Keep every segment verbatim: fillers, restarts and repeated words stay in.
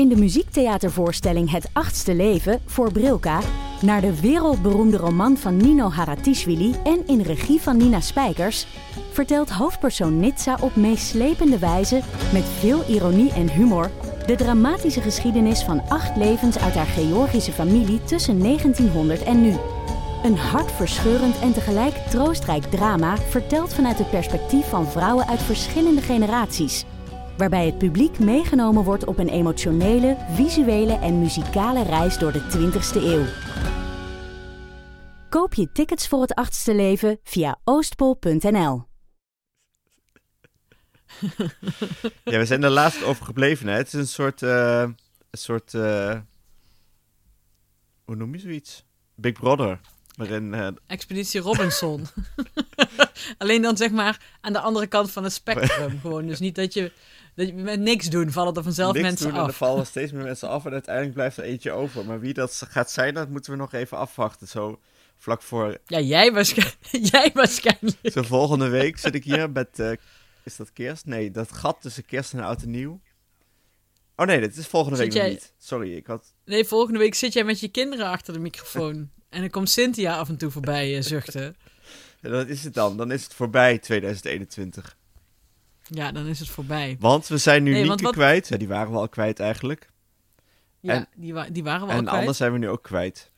in de muziektheatervoorstelling Het Achtste Leven voor Brilka naar de wereldberoemde roman van Nino Haratischvili en in regie van Nina Spijkers, vertelt hoofdpersoon Nitsa op meeslepende wijze, met veel ironie en humor, de dramatische geschiedenis van acht levens uit haar Georgische familie tussen negentienhonderd en nu. Een hartverscheurend en tegelijk troostrijk drama verteld vanuit het perspectief van vrouwen uit verschillende generaties, waarbij het publiek meegenomen wordt op een emotionele, visuele en muzikale reis door de twintigste eeuw. Koop je tickets voor Het Achtste Leven via oostpol punt n l. Ja, we zijn er laatst over gebleven. Hè? Het is een soort... Uh, een soort uh... hoe noem je zoiets? Big Brother. Waarin, uh... Expeditie Robinson. Alleen dan zeg maar aan de andere kant van het spectrum. Gewoon. Dus niet dat je, dat je met niks doen, vallen er vanzelf niks mensen doen, af. En er vallen steeds meer mensen af en uiteindelijk blijft er eentje over. Maar wie dat gaat zijn, dat moeten we nog even afwachten. Zo vlak voor... Ja, jij, waarschijn... jij waarschijnlijk. Zo volgende week zit ik hier met... Uh... Is dat kerst? Nee, dat gat tussen kerst en oud en nieuw. Oh nee, dit is volgende week zit nog jij... niet. Sorry, ik had... Nee, volgende week zit jij met je kinderen achter de microfoon. En dan komt Cynthia af en toe voorbij uh, zuchten. Ja, dat is het dan. Dan is het voorbij tweeduizend eenentwintig. Ja, dan is het voorbij. Want we zijn nu nee, Nienke wat... kwijt. Ja, die waren we al kwijt eigenlijk. Ja, en, die, wa- die waren we al en kwijt. En Anne zijn we nu ook kwijt.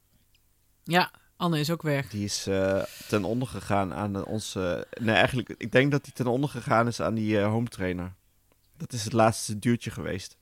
Ja, Anne is ook weg. Die is uh, ten onder gegaan aan onze... Nee, eigenlijk, ik denk dat die ten onder gegaan is aan die uh, home trainer. Dat is het laatste duwtje geweest.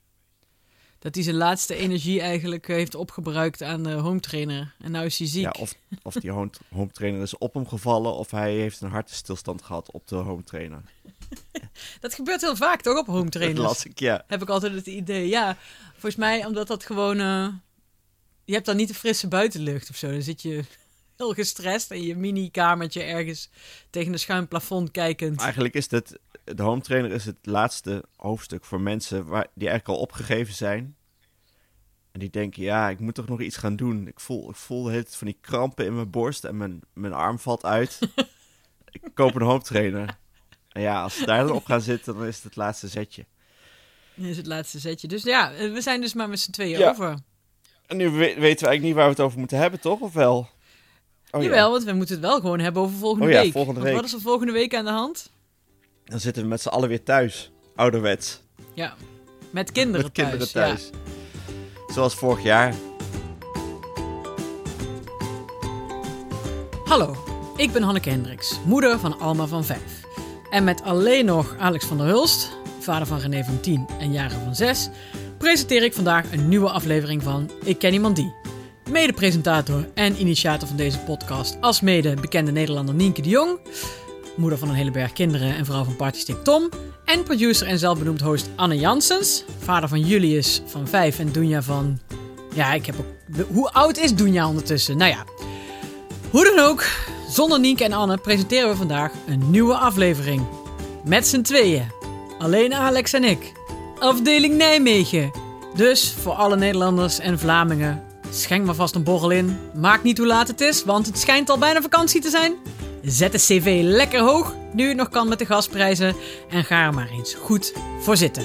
Dat hij zijn laatste energie eigenlijk uh, heeft opgebruikt aan de home trainer. En nou is hij ziek. Ja, of, of die home, home trainer is op hem gevallen... of hij heeft een hartstilstand gehad op de home trainer. Dat gebeurt heel vaak, toch, op home trainers? Dat las ik, ja. Heb ik altijd het idee. Ja, volgens mij omdat dat gewoon... Uh, je hebt dan niet de frisse buitenlucht of zo. Dan zit je heel gestrest in je mini-kamertje ergens tegen een schuin plafond kijkend. Eigenlijk is het... De home trainer is het laatste hoofdstuk voor mensen waar, die eigenlijk al opgegeven zijn. En die denken, ja, ik moet toch nog iets gaan doen. Ik voel, ik voel de hele tijd van die krampen in mijn borst en mijn, mijn arm valt uit. Ik koop een home trainer. En ja, als ze daar dan op gaan zitten, dan is het het laatste zetje. Dat is het laatste zetje. Dus ja, we zijn dus maar met z'n tweeën ja. over. En nu we- weten we eigenlijk niet waar we het over moeten hebben, toch? Of wel? Oh, Jawel, ja. Want we moeten het wel gewoon hebben over volgende oh, ja, week. Volgende want week. wat is er volgende week aan de hand? Dan zitten we met z'n allen weer thuis. Ouderwets. Ja, met kinderen met thuis. kinderen thuis. Ja. Zoals vorig jaar. Hallo, ik ben Hanneke Hendricks, moeder van Alma van vijf. En met alleen nog Alex van der Hulst, vader van René van tien en Jaren van zes, presenteer ik vandaag een nieuwe aflevering van Ik Ken Iemand Die. Mede-presentator en initiator van deze podcast als mede bekende Nederlander Nienke de Jong, moeder van een hele berg kinderen en vrouw van Partystick Tom, en producer en zelfbenoemd host Anne Janssens, vader van Julius van vijf en Dunja van... Ja, ik heb ook... Hoe oud is Dunja ondertussen? Nou ja, hoe dan ook, zonder Nienke en Anne presenteren we vandaag een nieuwe aflevering. Met z'n tweeën. Alleen Alex en ik. Afdeling Nijmegen. Dus voor alle Nederlanders en Vlamingen, schenk maar vast een borrel in. Maakt niet hoe laat het is, want het schijnt al bijna vakantie te zijn. Zet de cv lekker hoog, nu het nog kan met de gasprijzen. En ga er maar eens goed voor zitten.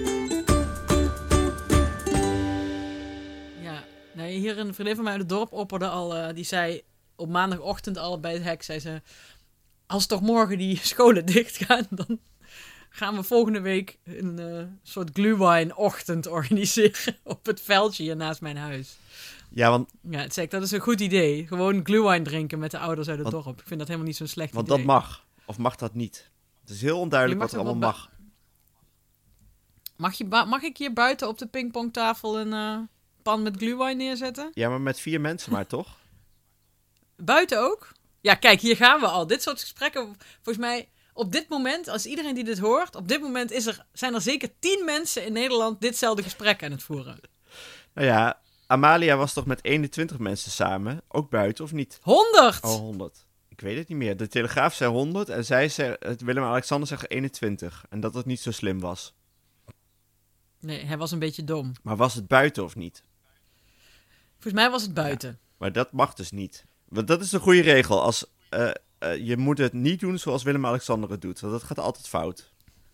Ja, nee, hier een vriendin van mij uit het dorp opperde al, uh, die zei op maandagochtend al bij het hek, zei ze, als toch morgen die scholen dicht gaan, dan gaan we volgende week een uh, soort glühwein-ochtend organiseren op het veldje hier naast mijn huis. Ja, want... Ja, het zei ik, dat is een goed idee. Gewoon glühwein drinken met de ouders uit het want, dorp. Ik vind dat helemaal niet zo'n slecht want idee. Want dat mag. Of mag dat niet? Het is heel onduidelijk wat er allemaal mag. Mag, je ba- mag ik hier buiten op de pingpongtafel een uh, pan met glühwein neerzetten? Ja, maar met vier mensen maar, toch? Buiten ook? Ja, kijk, hier gaan we al. Dit soort gesprekken, volgens mij... Op dit moment, als iedereen die dit hoort, op dit moment is er, zijn er zeker tien mensen in Nederland ditzelfde gesprek aan het voeren. Nou ja, Amalia was toch met eenentwintig mensen samen, ook buiten of niet? honderd! Oh, honderd. Ik weet het niet meer. De Telegraaf zei honderd en zij zei, Willem en Alexander zeggen eenentwintig. En dat het niet zo slim was. Nee, hij was een beetje dom. Maar was het buiten of niet? Volgens mij was het buiten. Ja, maar dat mag dus niet. Want dat is een goede regel. Als... Uh, Uh, je moet het niet doen zoals Willem-Alexander het doet. Want dat gaat altijd fout.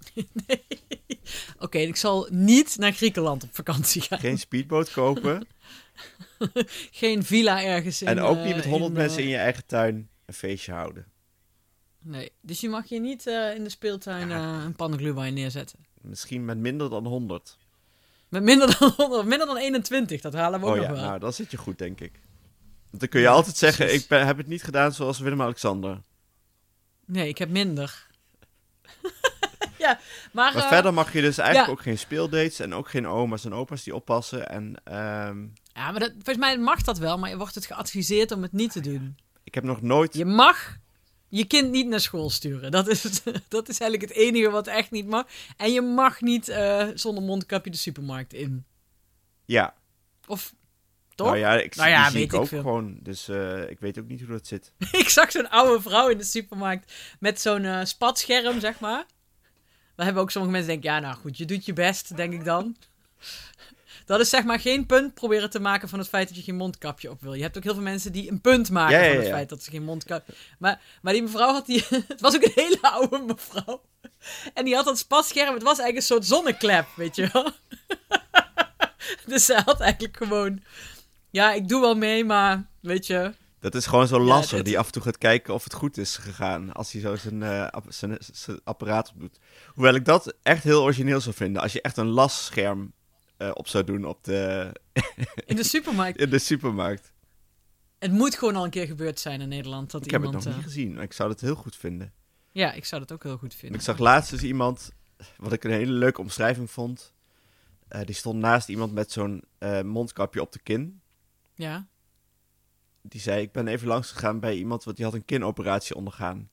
Nee. Oké, okay, ik zal niet naar Griekenland op vakantie gaan. Geen speedboot kopen. Geen villa ergens in... En ook niet met uh, honderd in, mensen uh... in je eigen tuin een feestje houden. Nee, dus je mag je niet uh, in de speeltuin ja. uh, een pannenglühwein neerzetten. Misschien met minder dan honderd. Met minder dan honderd, minder dan eenentwintig, dat halen we ook oh, nog ja, wel. Nou, dan zit je goed, denk ik. Want dan kun je ja, altijd zeggen, precies. ik ben, heb het niet gedaan zoals Willem-Alexander. Nee, ik heb minder. ja, maar... Maar uh, verder mag je dus eigenlijk ja. ook geen speeldates en ook geen oma's en opa's die oppassen. En, um... Ja, maar dat, volgens mij mag dat wel, maar je wordt het geadviseerd om het niet te doen. Ik heb nog nooit... Je mag je kind niet naar school sturen. Dat is, het, dat is eigenlijk het enige wat echt niet mag. En je mag niet uh, zonder mondkapje de supermarkt in. Ja. Of... Toch? Nou ja, ik, nou ja, die zie weet ik ik ook veel. gewoon. Dus uh, ik weet ook niet hoe dat zit. Ik zag zo'n oude vrouw in de supermarkt met zo'n uh, spatscherm, zeg maar. Daar hebben ook sommige mensen denken, ja, nou goed, je doet je best, denk ik dan. Dat is zeg maar geen punt proberen te maken van het feit dat je geen mondkapje op wil. Je hebt ook heel veel mensen die een punt maken ja, ja, ja. van het feit dat ze geen mondkapje... Maar, maar die mevrouw had die... Het was ook een hele oude mevrouw. En die had dat spatscherm, het was eigenlijk een soort zonneklep, weet je wel. Dus ze had eigenlijk gewoon... Ja, ik doe wel mee, maar weet je... Dat is gewoon zo'n lasser ja, het... die af en toe gaat kijken of het goed is gegaan. Als hij zo zijn, uh, app- zijn, zijn apparaat op doet. Hoewel ik dat echt heel origineel zou vinden. Als je echt een lasscherm uh, op zou doen op de... in de supermarkt. In de supermarkt. Het moet gewoon al een keer gebeurd zijn in Nederland. Dat ik iemand, heb het nog uh... niet gezien, maar ik zou dat heel goed vinden. Ja, ik zou dat ook heel goed vinden. En ik zag laatst dus iemand, wat ik een hele leuke omschrijving vond. Uh, die stond naast iemand met zo'n uh, mondkapje op de kin. Ja. Die zei, ik ben even langs gegaan bij iemand, want die had een kinoperatie ondergaan.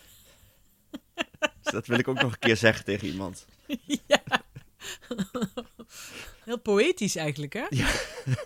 Dus dat wil ik ook nog een keer zeggen tegen iemand. Ja. Heel poëtisch eigenlijk, hè? Ja.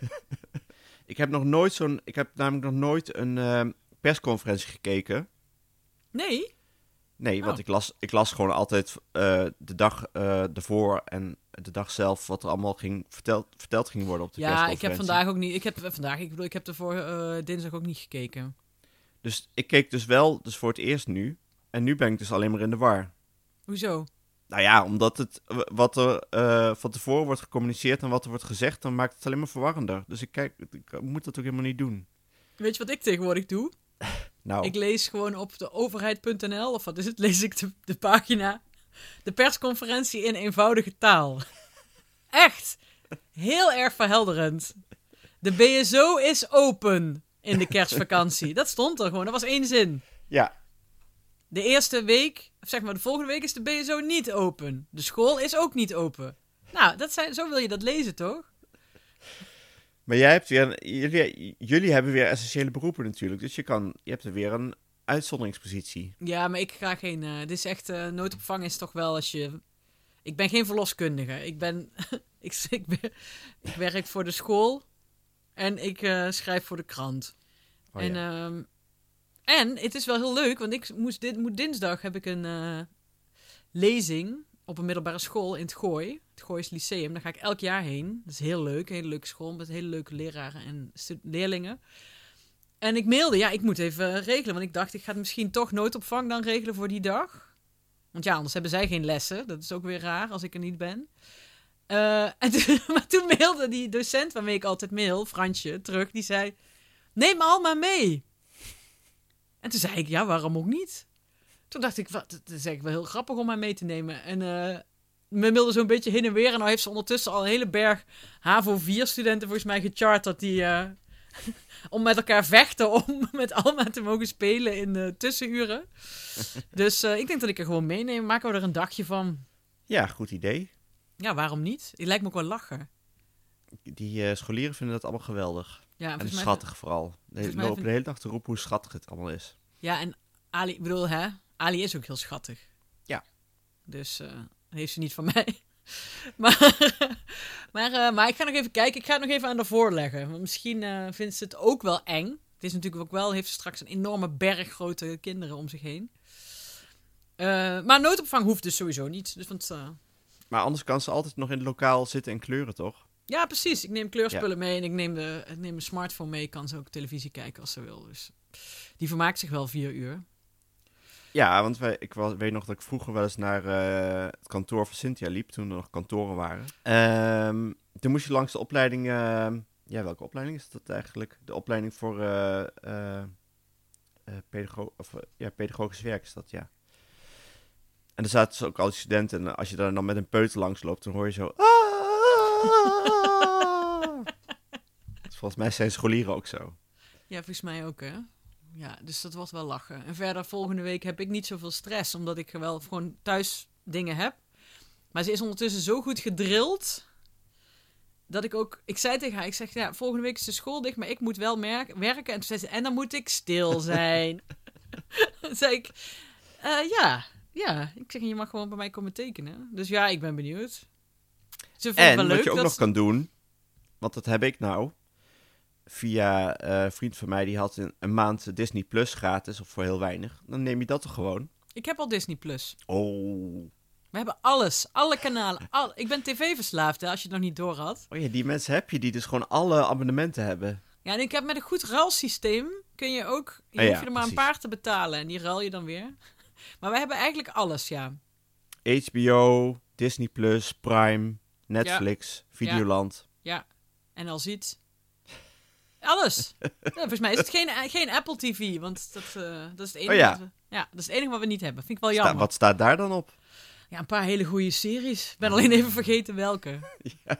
Ik heb nog nooit zo'n, ik heb namelijk nog nooit een uh, persconferentie gekeken. Nee? Nee, oh. want ik las, ik las gewoon altijd uh, de dag uh, ervoor en de dag zelf wat er allemaal ging verteld, verteld ging worden op de ja, persconferentie. Ja, ik heb vandaag ook niet, ik heb vandaag, ik bedoel, ik heb er voor uh, dinsdag ook niet gekeken. Dus ik keek dus wel, dus voor het eerst nu. En nu ben ik dus alleen maar in de war. Hoezo? Nou ja, omdat het, wat er uh, van tevoren wordt gecommuniceerd en wat er wordt gezegd, dan maakt het alleen maar verwarrender. Dus ik kijk, ik moet dat ook helemaal niet doen. Weet je wat ik tegenwoordig doe? Nou. Ik lees gewoon op de overheid punt n l, of wat is het, lees ik de, de pagina, de persconferentie in eenvoudige taal. Echt, heel erg verhelderend. De B S O is open in de kerstvakantie. Dat stond er gewoon, dat was één zin. Ja. De eerste week, of zeg maar de volgende week is de B S O niet open. De school is ook niet open. Nou, dat zijn, zo wil je dat lezen, toch? Maar jij hebt weer, jullie, jullie hebben weer essentiële beroepen natuurlijk. Dus je, kan, je hebt er weer een uitzonderingspositie. Ja, maar ik ga geen... Uh, dit is echt... Uh, noodopvang is toch wel als je... Ik ben geen verloskundige. Ik ben... ik, ik, ben ik werk voor de school. En ik uh, schrijf voor de krant. Oh, en, ja. um, en het is wel heel leuk, want ik moest dit, moet dinsdag heb ik een uh, lezing op een middelbare school in het Gooi. Het Goois Lyceum. Daar ga ik elk jaar heen. Dat is heel leuk. Een hele leuke school met hele leuke leraren en stu- leerlingen. En ik mailde, ja, ik moet even uh, regelen. Want ik dacht, ik ga misschien toch noodopvang dan regelen voor die dag. Want ja, anders hebben zij geen lessen. Dat is ook weer raar als ik er niet ben. Uh, en toen, maar toen mailde die docent waarmee ik altijd mail, Fransje, terug. Die zei, neem Alma mee. En toen zei ik, ja, waarom ook niet? Toen dacht ik, wat, dat is eigenlijk wel heel grappig om haar mee te nemen. En uh, me mailde zo'n beetje heen en weer. En nou heeft ze ondertussen al een hele berg H A V O vier studenten volgens mij gecharterd die... Uh, om met elkaar vechten om met Alma te mogen spelen in de tussenuren. Dus uh, ik denk dat ik er gewoon meeneem. Maken we er een dagje van. Ja, goed idee. Ja, waarom niet? Het lijkt me ook wel lachen. Die uh, scholieren vinden dat allemaal geweldig. Ja, en schattig mij... vooral. De lopen vind... de hele dag te roepen hoe schattig het allemaal is. Ja, en Ali, ik bedoel, hè? Ali is ook heel schattig. Ja. Dus uh, heeft ze niet van mij. maar, maar, uh, maar ik ga nog even kijken. Ik ga het nog even aan haar voorleggen. Want misschien uh, vindt ze het ook wel eng. Het is natuurlijk ook wel, heeft ze straks een enorme berg grote kinderen om zich heen. Uh, maar noodopvang hoeft dus sowieso niet. Dus, want, uh... Maar anders kan ze altijd nog in het lokaal zitten en kleuren, toch? Ja, precies. Ik neem kleurspullen ja. mee en ik neem, de, ik neem mijn smartphone mee. Kan ze ook televisie kijken als ze wil. Dus die vermaakt zich wel vier uur. Ja, want wij, ik was, weet nog dat ik vroeger wel eens naar uh, het kantoor van Cynthia liep, toen er nog kantoren waren. Um, toen moest je langs de opleiding... Uh, ja, welke opleiding is dat eigenlijk? De opleiding voor uh, uh, uh, pedago- of, uh, ja, pedagogisch werk is dat, ja. En er zaten dus ook al die studenten en als je daar dan met een peuter langs loopt, dan hoor je zo... Dus volgens mij zijn scholieren ook zo. Ja, volgens mij ook, hè. Ja, dus dat wordt wel lachen. En verder, volgende week heb ik niet zoveel stress, omdat ik wel gewoon thuis dingen heb. Maar ze is ondertussen zo goed gedrild, dat ik ook... Ik zei tegen haar, ik zeg, ja, volgende week is de school dicht, maar ik moet wel merk, werken. En toen zei ze, en dan moet ik stil zijn. Dan zei ik, uh, ja, ja. Ik zeg, je mag gewoon bij mij komen tekenen. Dus ja, ik ben benieuwd. Ze en wel wat leuk je ook dat nog ze... kan doen, want dat heb ik nou... Via uh, een vriend van mij, die had een, een maand Disney Plus gratis, of voor heel weinig. Dan neem je dat toch gewoon? Ik heb al Disney Plus. Oh. We hebben alles, alle kanalen. Al... Ik ben tv-verslaafd, hè, als je het nog niet door had. Oh ja, die mensen heb je die dus gewoon alle abonnementen hebben. Ja, en ik heb met een goed ruilsysteem kun je ook... Je oh ja, hoef je er maar precies. een paar te betalen en die ruil je dan weer. Maar we hebben eigenlijk alles, ja. H B O, Disney Plus, Prime, Netflix, ja. Videoland. Ja, ja. En al ziet... Alles. Ja, volgens mij is het geen, geen Apple T V, want dat, uh, dat is het enige, oh ja. wat we, ja, dat is het enige wat we niet hebben. Vind ik wel Sta- jammer. wat staat daar dan op? Ja, een paar hele goede series. Ik ben alleen even vergeten welke. Ja.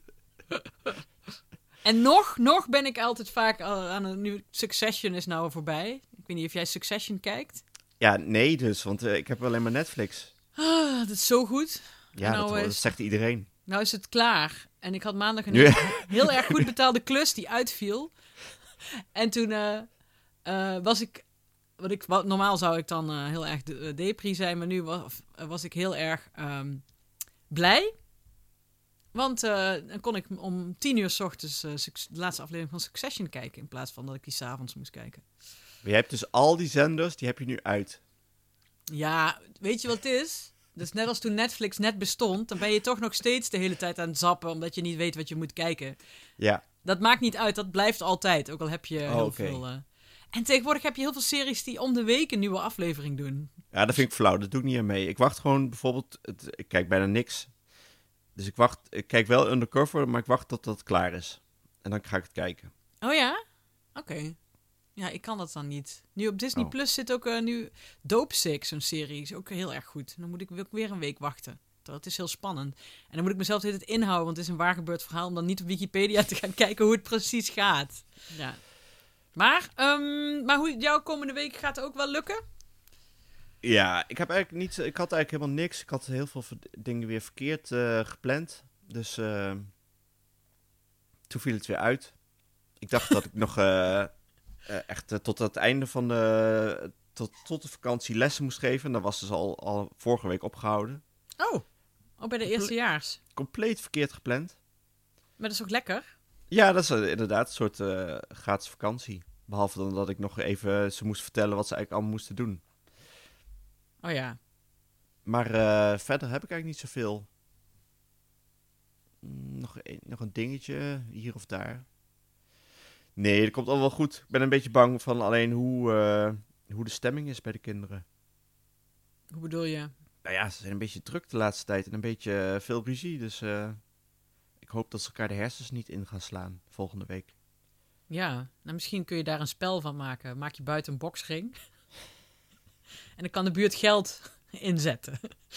En nog, nog ben ik altijd vaak aan een... Nu Succession is nou voorbij. Ik weet niet of jij Succession kijkt. Ja, nee dus, want uh, ik heb alleen maar Netflix. Ah, dat is zo goed. Ja, nou dat, is, dat zegt iedereen. Nou is het klaar. En ik had maandag een Nu... heel erg goed betaalde klus die uitviel. En toen uh, uh, was ik... Wat ik wat, normaal zou ik dan uh, heel erg de, uh, depri zijn, maar nu was, was ik heel erg um, blij. Want uh, dan kon ik om tien uur 's ochtends uh, de laatste aflevering van Succession kijken, in plaats van dat ik die 's avonds moest kijken. Maar je hebt dus al die zenders, die heb je nu uit. Ja, weet je wat het is? Dus net als toen Netflix net bestond, dan ben je toch nog steeds de hele tijd aan het zappen, omdat je niet weet wat je moet kijken. Ja. Dat maakt niet uit, dat blijft altijd, ook al heb je oh, heel okay. veel... Uh... En tegenwoordig heb je heel veel series die om de week een nieuwe aflevering doen. Ja, dat vind ik flauw, dat doe ik niet aan mee. Ik wacht gewoon bijvoorbeeld, het, ik kijk bijna niks. Dus ik wacht, ik kijk wel undercover, maar ik wacht tot dat klaar is. En dan ga ik het kijken. Oh ja? Oké. Okay. Ja, ik kan dat dan niet. Nu op Disney oh. Plus zit ook uh, nu Dope Sick, zo'n serie. Is ook heel erg goed. Dan moet ik ook weer een week wachten. Het is heel spannend. En dan moet ik mezelf de hele tijd inhouden, want het is een waar gebeurd verhaal, om dan niet op Wikipedia te gaan kijken hoe het precies gaat. Ja. Maar, um, maar hoe jouw komende week gaat ook wel lukken? Ja, ik heb eigenlijk niet, ik had eigenlijk helemaal niks. Ik had heel veel dingen weer verkeerd uh, gepland. Dus uh, toen viel het weer uit. Ik dacht dat ik nog uh, uh, echt uh, tot het einde van de, tot, tot de vakantie lessen moest geven. En dat was dus al, al vorige week opgehouden. Oh, oh bij de eerstejaars. Compleet verkeerd gepland. Maar dat is ook lekker? Ja, dat is uh, inderdaad een soort uh, gratis vakantie. Behalve dan dat ik nog even ze moest vertellen wat ze eigenlijk allemaal moesten doen. Oh ja. Maar uh, verder heb ik eigenlijk niet zoveel. Nog een, nog een dingetje hier of daar. Nee, dat komt al wel goed. Ik ben een beetje bang van alleen hoe, uh, hoe de stemming is bij de kinderen. Hoe bedoel je? Nou ja, ze zijn een beetje druk de laatste tijd en een beetje uh, veel ruzie. Dus uh, ik hoop dat ze elkaar de hersens niet in gaan slaan volgende week. Ja, nou misschien kun je daar een spel van maken. Maak je buiten een boksring. En dan kan de buurt geld inzetten.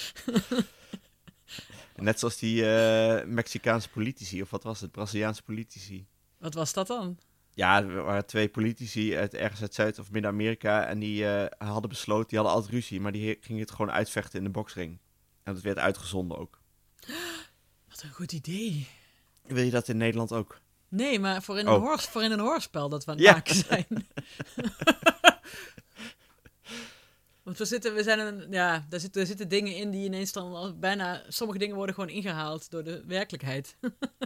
Net zoals die uh, Mexicaanse politici, of wat was het? Braziliaanse politici. Wat was dat dan? Ja, er waren twee politici uit ergens uit Zuid- of Midden-Amerika. En die uh, hadden besloten, die hadden altijd ruzie. Maar die gingen het gewoon uitvechten in de boksring. En dat werd uitgezonden ook. Wat een goed idee. Wil je dat in Nederland ook? Nee, maar voor in, oh. een, hoor, voor in een hoorspel dat we aan het ja. maken zijn. Want we zitten, we zijn een, ja, daar zitten, er zitten dingen in die ineens dan al bijna, sommige dingen worden gewoon ingehaald door de werkelijkheid.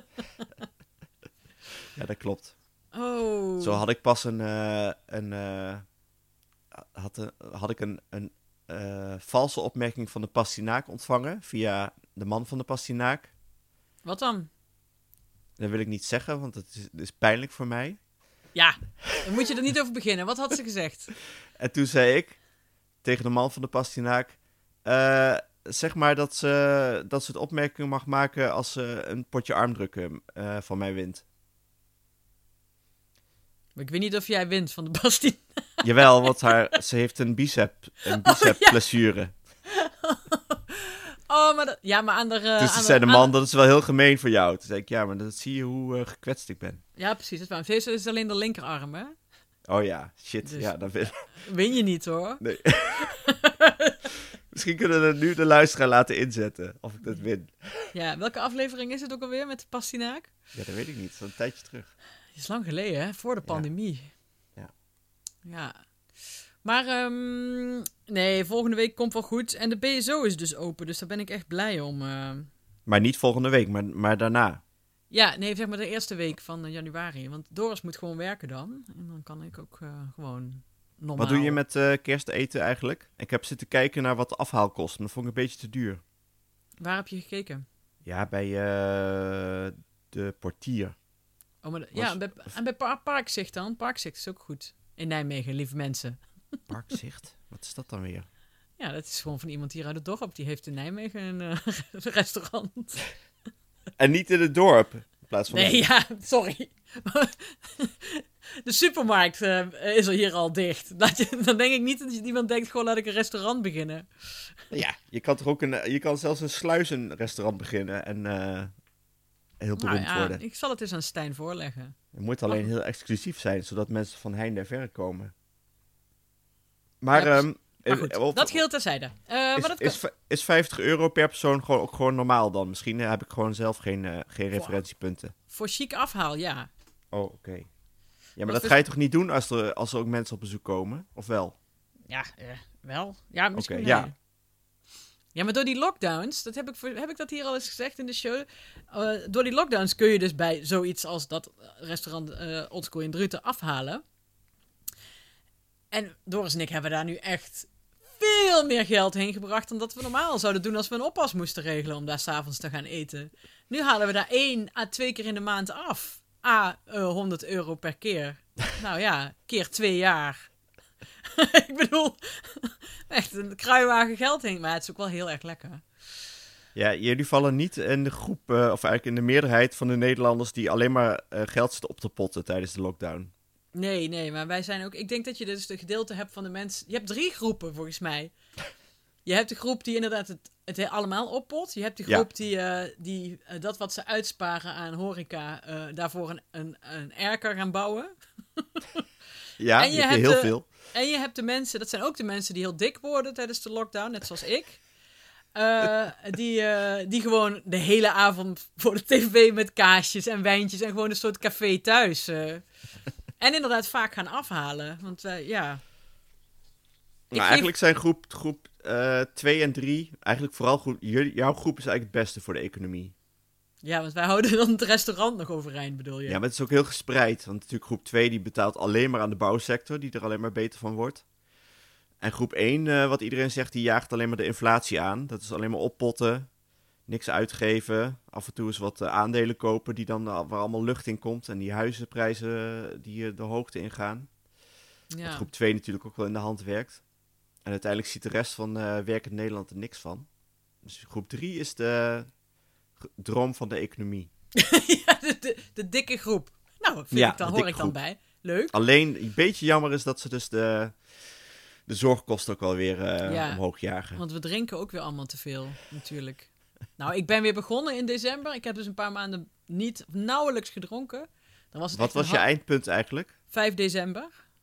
Ja, dat klopt. Oh. Zo had ik pas een, uh, een, uh, had, een had ik een, een uh, valse opmerking van de pastinaak ontvangen via de man van de pastinaak. Wat dan? Dat wil ik niet zeggen, want het is, het is pijnlijk voor mij. Ja, dan moet je er niet over beginnen. Wat had ze gezegd? En toen zei ik tegen de man van de pastinaak... Uh, zeg maar dat ze, dat ze het opmerking mag maken als ze een potje armdrukken uh, van mij wint. Maar ik weet niet of jij wint van de pastinaak. Jawel, want haar, ze heeft een bicep, een bicep oh, ja. blessure. Oh, maar dat, ja, maar aan de... Uh, dus ze zei de man, aan... dat is wel heel gemeen voor jou. Toen zei ik, ja, maar dat zie je hoe uh, gekwetst ik ben. Ja, precies. Dat is waar. Ze is alleen de linkerarm, hè? Oh ja, shit. Dus ja, dan win... win je niet, hoor. Nee. Misschien kunnen we nu de luisteraar laten inzetten, of ik dat win. Ja, welke aflevering is het ook alweer met de pastinaak? Ja, dat weet ik niet. Dat is een tijdje terug. Het is lang geleden, hè? Voor de pandemie. Ja. Ja. Maar, um, nee, volgende week komt wel goed. En de B S O is dus open, dus daar ben ik echt blij om. Uh... Maar niet volgende week, maar, maar daarna. Ja, nee, zeg maar de eerste week van uh, januari. Want Doris moet gewoon werken dan. En dan kan ik ook uh, gewoon normaal... Wat doe je met uh, kersteten eigenlijk? Ik heb zitten kijken naar wat de afhaal kost, maar dat vond ik een beetje te duur. Waar heb je gekeken? Ja, bij uh, de portier. Oh, maar de, Was... Ja, bij, en bij Par- Parkzicht dan. Parkzicht is ook goed. In Nijmegen, lieve mensen. Parkzicht? Wat is dat dan weer? Ja, dat is gewoon van iemand hier uit het dorp. Die heeft in Nijmegen een uh, restaurant. En niet in het dorp? In plaats van nee, ja, sorry. De supermarkt uh, is er hier al dicht. Laat je, dan denk ik niet dat iemand denkt, gewoon laat ik een restaurant beginnen. Ja, je kan toch ook een, je kan zelfs een sluizenrestaurant beginnen en uh, heel beroemd nou, ja, worden. Ik zal het eens aan Stijn voorleggen. Het moet alleen heel exclusief zijn, zodat mensen van heinde en verre komen. Maar, ja, um, maar goed, of, dat geldt terzijde. Uh, is, maar dat is, is vijftig euro per persoon gewoon, ook gewoon normaal dan? Misschien heb ik gewoon zelf geen, uh, geen referentiepunten. Voor chic afhaal, ja. Oh, oké. Okay. Ja, maar dat ga je toch niet doen als er, als er ook mensen op bezoek komen? Of wel? Ja, uh, wel. Ja, misschien okay, nee. Ja. Ja, maar door die lockdowns, dat heb ik, heb ik dat hier al eens gezegd in de show. Uh, door die lockdowns kun je dus bij zoiets als dat restaurant uh, Oldschool in Druten afhalen. En Doris en ik hebben daar nu echt veel meer geld heen gebracht dan dat we normaal zouden doen als we een oppas moesten regelen om daar 's avonds te gaan eten. Nu halen we daar één à twee keer in de maand af. A, uh, honderd euro per keer. Nou ja, keer twee jaar. Ik bedoel, echt een kruiwagen geld heen. Maar het is ook wel heel erg lekker. Ja, jullie vallen niet in de groep, uh, of eigenlijk in de meerderheid van de Nederlanders die alleen maar uh, geld zitten op te potten tijdens de lockdown. Nee, nee, maar wij zijn ook... Ik denk dat je dus de gedeelte hebt van de mensen... Je hebt drie groepen, volgens mij. Je hebt de groep die inderdaad het, het allemaal oppot. Je hebt die groep ja. die, uh, die uh, dat wat ze uitsparen aan horeca... Uh, daarvoor een, een, een erker gaan bouwen. Ja, en je hebt heel de, veel. En je hebt de mensen... Dat zijn ook de mensen die heel dik worden tijdens de lockdown, net zoals ik. Uh, die, uh, die gewoon de hele avond voor de tv met kaasjes en wijntjes... en gewoon een soort café thuis... Uh, En inderdaad vaak gaan afhalen. Want uh, ja... Nou, geef... eigenlijk zijn groep groep twee uh, en drie... Eigenlijk vooral groep... Jullie, jouw groep is eigenlijk het beste voor de economie. Ja, want wij houden dan het restaurant nog overeind, bedoel je? Ja, maar het is ook heel gespreid. Want natuurlijk groep twee die betaalt alleen maar aan de bouwsector... die er alleen maar beter van wordt. En groep één, uh, wat iedereen zegt... die jaagt alleen maar de inflatie aan. Dat is alleen maar oppotten... Niks uitgeven, af en toe eens wat uh, aandelen kopen die dan uh, waar allemaal lucht in komt. En die huizenprijzen uh, die uh, de hoogte ingaan. Ja. Wat groep twee natuurlijk ook wel in de hand werkt. En uiteindelijk ziet de rest van uh, werkend Nederland er niks van. Dus groep drie is de g- droom van de economie. Ja, de, de, de dikke groep. Nou, vind ja, ik dan, hoor ik dan groep. bij. Leuk. Alleen een beetje jammer is dat ze dus de, de zorgkosten ook wel weer uh, ja, omhoog jagen. Want we drinken ook weer allemaal te veel, natuurlijk. Nou, ik ben weer begonnen in december. Ik heb dus een paar maanden niet nauwelijks gedronken. Dan was het Wat was je ha- eindpunt eigenlijk? vijf december.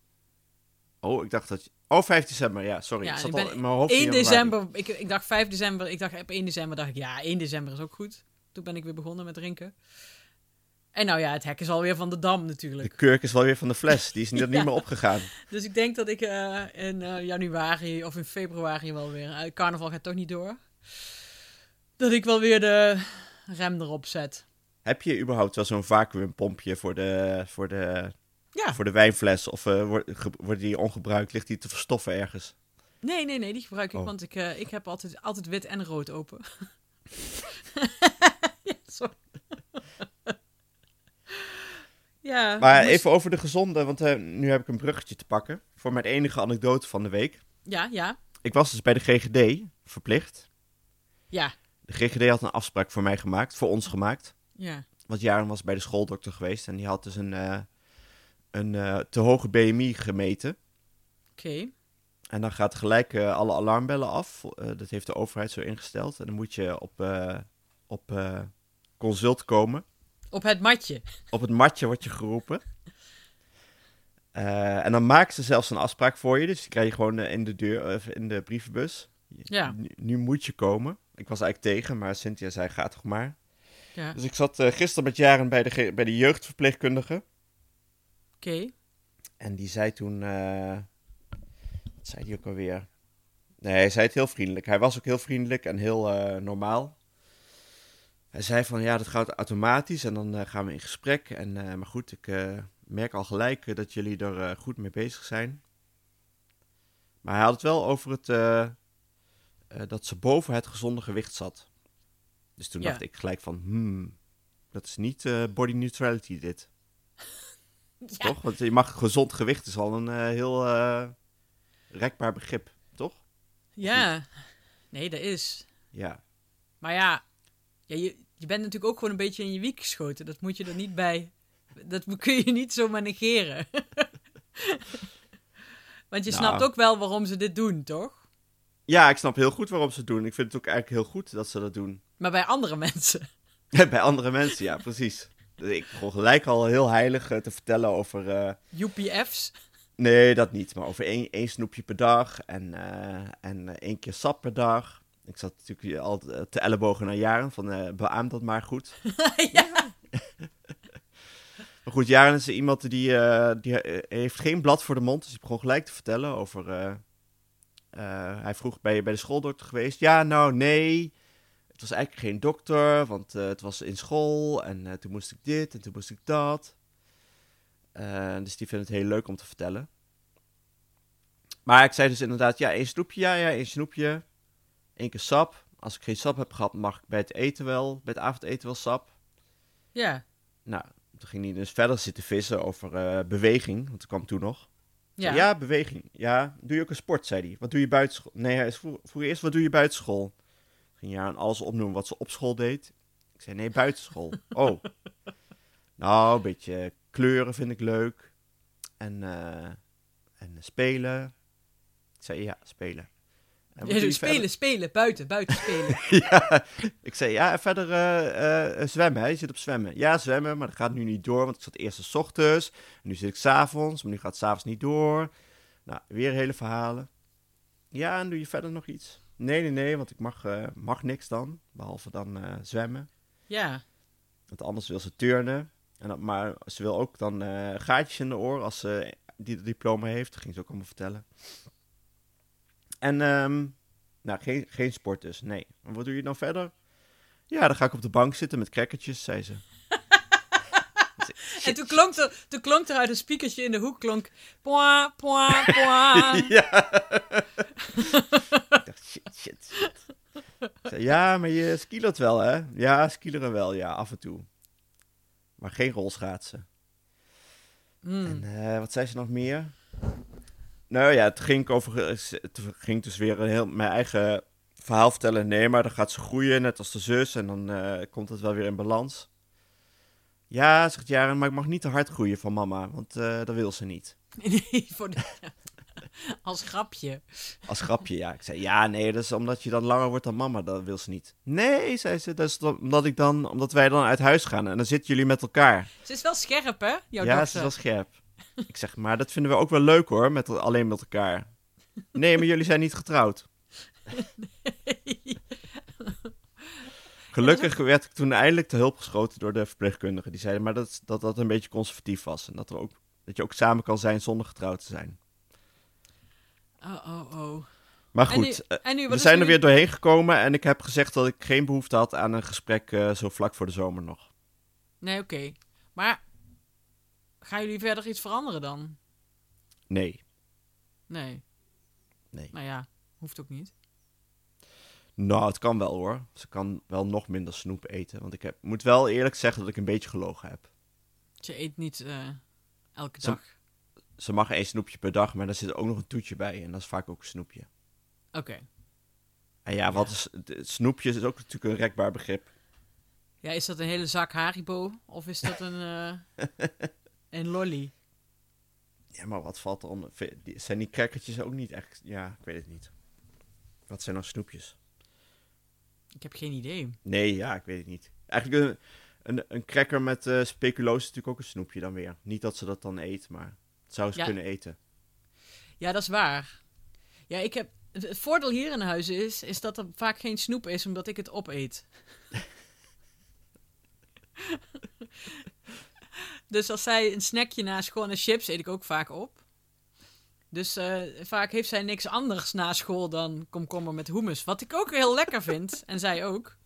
Oh, ik dacht dat je... Oh, vijf december, ja, sorry. Ja, ik zat ik ben al in mijn hoofd. één december, ik, ik dacht vijf december, ik dacht op één december, dacht ik ja, één december is ook goed. Toen ben ik weer begonnen met drinken. En nou ja, het hek is alweer van de dam natuurlijk. De kurk is wel weer van de fles, die is er ja. niet meer opgegaan. Dus ik denk dat ik uh, in uh, januari of in februari wel weer... Uh, carnaval gaat toch niet door. Dat ik wel weer de rem erop zet. Heb je überhaupt wel zo'n vacuümpompje voor de, voor de, ja. voor de wijnfles? Of uh, wordt, ge, wordt die ongebruikt? Ligt die te verstoffen ergens? Nee, nee, nee, die gebruik ik. Oh. Want ik, uh, ik heb altijd, altijd wit en rood open. Ja, sorry. Ja, maar moest... even over de gezonde, want uh, nu heb ik een bruggetje te pakken. Voor mijn enige anekdote van de week. Ja, ja. ik was dus bij de G G D verplicht. Ja. De G G D had een afspraak voor mij gemaakt, voor ons gemaakt. Ja. Want Jaren was bij de schooldokter geweest en die had dus een, uh, een uh, te hoge B M I gemeten. Oké. Okay. En dan gaat gelijk uh, alle alarmbellen af. Uh, dat heeft de overheid zo ingesteld. En dan moet je op, uh, op uh, consult komen. Op het matje. Op het matje word je geroepen. Uh, en dan maken ze zelfs een afspraak voor je. Dus die krijg je gewoon uh, in de deur, uh, in de brievenbus. Ja. Nu, nu moet je komen. Ik was eigenlijk tegen, maar Cynthia zei, ga toch maar. Ja. Dus ik zat uh, gisteren met Jaren bij de, bij de jeugdverpleegkundige. Oké. Okay. En die zei toen... Uh, wat zei die ook alweer? Nee, hij zei het heel vriendelijk. Hij was ook heel vriendelijk en heel uh, normaal. Hij zei van, ja, dat gaat automatisch en dan uh, gaan we in gesprek. En, uh, maar goed, ik uh, merk al gelijk uh, dat jullie er uh, goed mee bezig zijn. Maar hij had het wel over het, uh, uh, dat ze boven het gezonde gewicht zat. Dus toen ja. dacht ik gelijk van, hmm, dat is niet uh, body neutrality dit. Ja. Toch? Want je mag gezond gewicht is al een uh, heel uh, rekbaar begrip, toch? Ja, nee, dat is. Ja. Maar ja, ja je, je bent natuurlijk ook gewoon een beetje in je wiek geschoten. Dat moet je er niet bij, dat kun je niet zomaar negeren. Want je nou. snapt ook wel waarom ze dit doen, toch? Ja, ik snap heel goed waarom ze het doen. Ik vind het ook eigenlijk heel goed dat ze dat doen. Maar bij andere mensen? Bij andere mensen, ja, precies. Ik begon gelijk al heel heilig uh, te vertellen over... Uh... U P F's? Nee, dat niet. Maar over één, één snoepje per dag en, uh, en uh, één keer sap per dag. Ik zat natuurlijk al te ellebogen naar Jaren van uh, beaam dat maar goed. Ja. Maar goed, Jaren is iemand die, uh, die uh, heeft geen blad voor de mond. Dus die begon gelijk te vertellen over... Uh, uh, hij vroeg, ben je bij de schooldokter geweest? Ja, nou, nee... Het was eigenlijk geen dokter, want uh, het was in school en uh, toen moest ik dit en toen moest ik dat. Uh, dus die vindt het heel leuk om te vertellen. Maar ik zei dus inderdaad, ja, één snoepje, ja, ja, één snoepje. Eén keer sap. Als ik geen sap heb gehad, mag ik bij het eten wel, bij het avondeten wel sap. Ja. Nou, toen ging hij dus verder zitten vissen over uh, beweging, want dat kwam toen nog. Ja. Zei, ja, beweging. Ja, doe je ook een sport, zei hij. Wat doe je buitenschool? Nee, hij vroeg, vroeg eerst, wat doe je buitenschool? Ging ja aan alles opnoemen wat ze op school deed. Ik zei, nee, buitenschool. Oh. Nou, een beetje kleuren vind ik leuk. En, uh, en spelen. Ik zei, ja, spelen. En ja, dus spelen, verder? spelen, buiten, buiten spelen. Ja, ik zei, ja, en verder uh, uh, zwemmen, hè? Je zit op zwemmen. Ja, zwemmen, maar dat gaat nu niet door, want ik zat eerst 's ochtends. En nu zit ik 's avonds, maar nu gaat het 's avonds niet door. Nou, weer hele verhalen. Ja, en doe je verder nog iets? Nee, nee, nee, want ik mag, uh, mag niks dan, behalve dan uh, zwemmen. Ja. Want anders wil ze turnen. En dat, maar ze wil ook dan uh, gaatjes in de oor als ze die diploma heeft. Dat ging ze ook allemaal vertellen. En, um, nou, geen, geen sport dus, nee. En wat doe je dan verder? Ja, dan ga ik op de bank zitten met crackertjes, zei ze. En toen klonk, er, toen klonk er uit een speakertje in de hoek, klonk... Poa, poa, poa. Ja. Ik dacht, shit, shit, shit. Zei, ja, maar je skilert wel, hè? Ja, skileren wel, ja, af en toe. Maar geen rolschaatsen. Mm. En uh, wat zei ze nog meer? Nou ja, het ging over... Het ging dus weer een heel, mijn eigen verhaal vertellen. Nee, maar dan gaat ze groeien, net als de zus. En dan uh, komt het wel weer in balans. Ja, zegt Jaren, maar ik mag niet te hard groeien van mama, want uh, dat wil ze niet. Nee, voor de... Als grapje. Als grapje, ja. Ik zei, ja, nee, dat is omdat je dan langer wordt dan mama, dat wil ze niet. Nee, zei ze, dat is omdat, ik dan, omdat wij dan uit huis gaan en dan zitten jullie met elkaar. Ze is wel scherp, hè, jouw Ja, dochter. ze is wel scherp. Ik zeg, maar dat vinden we ook wel leuk, hoor, met, alleen met elkaar. Nee, maar jullie zijn niet getrouwd. Nee. Gelukkig werd ik toen eindelijk te hulp geschoten door de verpleegkundige. Die zeiden maar dat, dat dat een beetje conservatief was. En dat, er ook, dat je ook samen kan zijn zonder getrouwd te zijn. Oh, oh, oh. Maar goed, en nu, en nu, we zijn er nu... weer doorheen gekomen. En ik heb gezegd dat ik geen behoefte had aan een gesprek uh, zo vlak voor de zomer nog. Nee, oké. Okay. Maar gaan jullie verder iets veranderen dan? Nee. Nee. Nee. Nou ja, hoeft ook niet. Nou, het kan wel hoor. Ze kan wel nog minder snoep eten. Want ik heb, moet wel eerlijk zeggen dat ik een beetje gelogen heb. Ze eet niet uh, elke ze, dag. Ze mag één snoepje per dag, maar daar zit ook nog een toetje bij. En dat is vaak ook een snoepje. Okay. En ja, wat is, snoepjes is ook natuurlijk een rekbaar begrip. Ja, is dat een hele zak Haribo? Of is dat een, uh, een lolly? Ja, maar wat valt er onder? Zijn die crackertjes ook niet echt... Ja, ik weet het niet. Wat zijn nou snoepjes? Ik heb geen idee. Nee, ja, ik weet het niet. Eigenlijk een, een, een cracker met uh, speculoos is natuurlijk ook een snoepje dan weer. Niet dat ze dat dan eet, maar het zou ze ja. kunnen eten. Ja, dat is waar. Ja, ik heb... Het voordeel hier in huis is, is dat er vaak geen snoep is, omdat ik het opeet. Dus als zij een snackje na school en chips eet ik ook vaak op. Dus uh, vaak heeft zij niks anders na school dan komkommer met hummus. Wat ik ook heel lekker vind. En zij ook.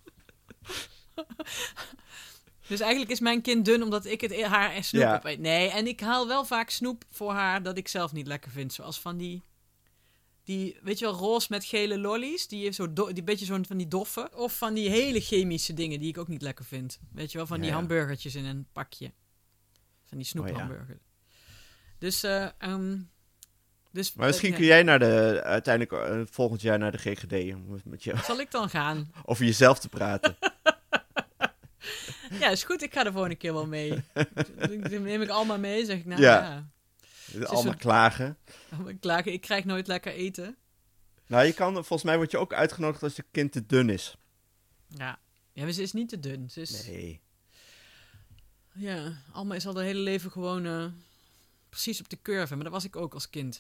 Dus eigenlijk is mijn kind dun omdat ik het haar snoep ja. opeet. Nee, en ik haal wel vaak snoep voor haar dat ik zelf niet lekker vind. Zoals van die... Die, weet je wel, roze met gele lollies. Die zo do- die beetje zo'n van die doffe. Of van die hele chemische dingen die ik ook niet lekker vind. Weet je wel, van ja, die ja. hamburgertjes in een pakje. Van die snoephamburger. Oh, ja. Dus, uh, um, dus... Maar misschien uh, kun jij naar de, uiteindelijk uh, volgend jaar naar de G G D. Om met je, zal ik dan gaan? Over jezelf te praten. Ja, is goed. Ik ga er volgende keer wel mee. Dan neem ik allemaal mee, zeg ik nou ja. ja. Allemaal zo... klagen. Allemaal klagen. Ik krijg nooit lekker eten. Nou, je kan, volgens mij word je ook uitgenodigd als je kind te dun is. Ja. Ja, maar ze is niet te dun. Ze is... Nee. Ja, Alma is al haar hele leven gewoon uh, precies op de curve. Maar dat was ik ook als kind.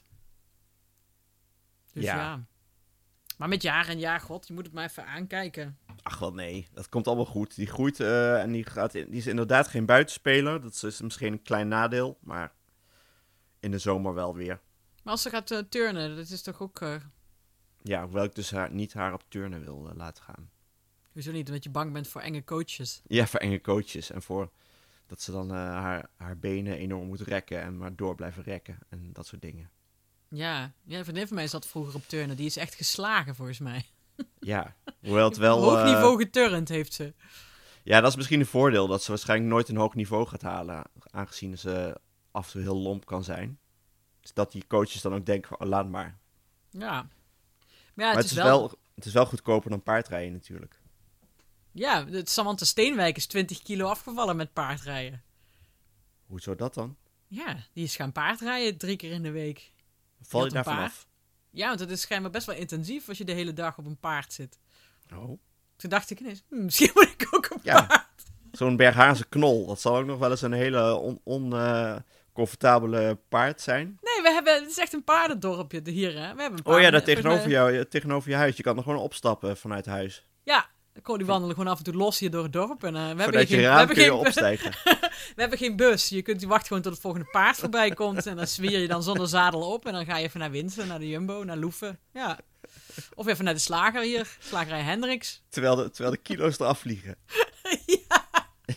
Dus ja. ja. Maar met jaar en jaar, god, je moet het maar even aankijken. Ach wel, nee. Dat komt allemaal goed. Die groeit uh, en die, gaat in, die is inderdaad geen buitenspeler. Dat is misschien een klein nadeel, maar in de zomer wel weer. Maar als ze gaat uh, turnen, dat is toch ook... Uh... Ja, hoewel ik dus haar, niet haar op turnen wil uh, laten gaan. Hoezo niet? Omdat je bang bent voor enge coaches. Ja, voor enge coaches. En voor dat ze dan uh, haar, haar benen enorm moet rekken en maar door blijven rekken. En dat soort dingen. Ja, ja, een vriendin van mij zat vroeger op turnen. Die is echt geslagen, volgens mij. Ja, hoewel het wel... Op hoog niveau uh, geturnd heeft ze. Ja, dat is misschien een voordeel. Dat ze waarschijnlijk nooit een hoog niveau gaat halen. Aangezien ze af en toe heel lomp kan zijn. Dus dat die coaches dan ook denken van, oh, laat maar. Ja. Maar, ja, het, maar het, is is wel... wel, het is wel goedkoper dan paardrijden natuurlijk. Ja, Samantha Steenwijk is twintig kilo afgevallen met paardrijden. Hoezo dat dan? Ja, die is gaan paardrijden drie keer in de week. Val je daar vanaf? Ja, want het is schijnbaar best wel intensief als je de hele dag op een paard zit. Oh. Toen dacht ik ineens, hm, misschien moet ik ook een ja, paard. Zo'n Berghaanse knol, dat zal ook nog wel eens een hele oncomfortabele on, uh, paard zijn. Nee, we hebben, het is echt een paardendorpje hier, hè. We hebben een paard, oh ja, daar tegenover, jou, tegenover je huis. Je kan er gewoon opstappen vanuit huis. Ja, ik kon die wandelen gewoon af en toe los hier door het dorp. En, uh, we Vanuit hebben je geen, raam we hebben kun je geen, opstijgen. We hebben geen bus. Je kunt je wachten gewoon tot het volgende paard voorbij komt. En dan zwier je dan zonder zadel op. En dan ga je even naar Winsen, naar de Jumbo, naar Loeven. Ja. Of even naar de slager hier. Slagerij Hendricks. Terwijl de, terwijl de kilo's eraf vliegen. Ja.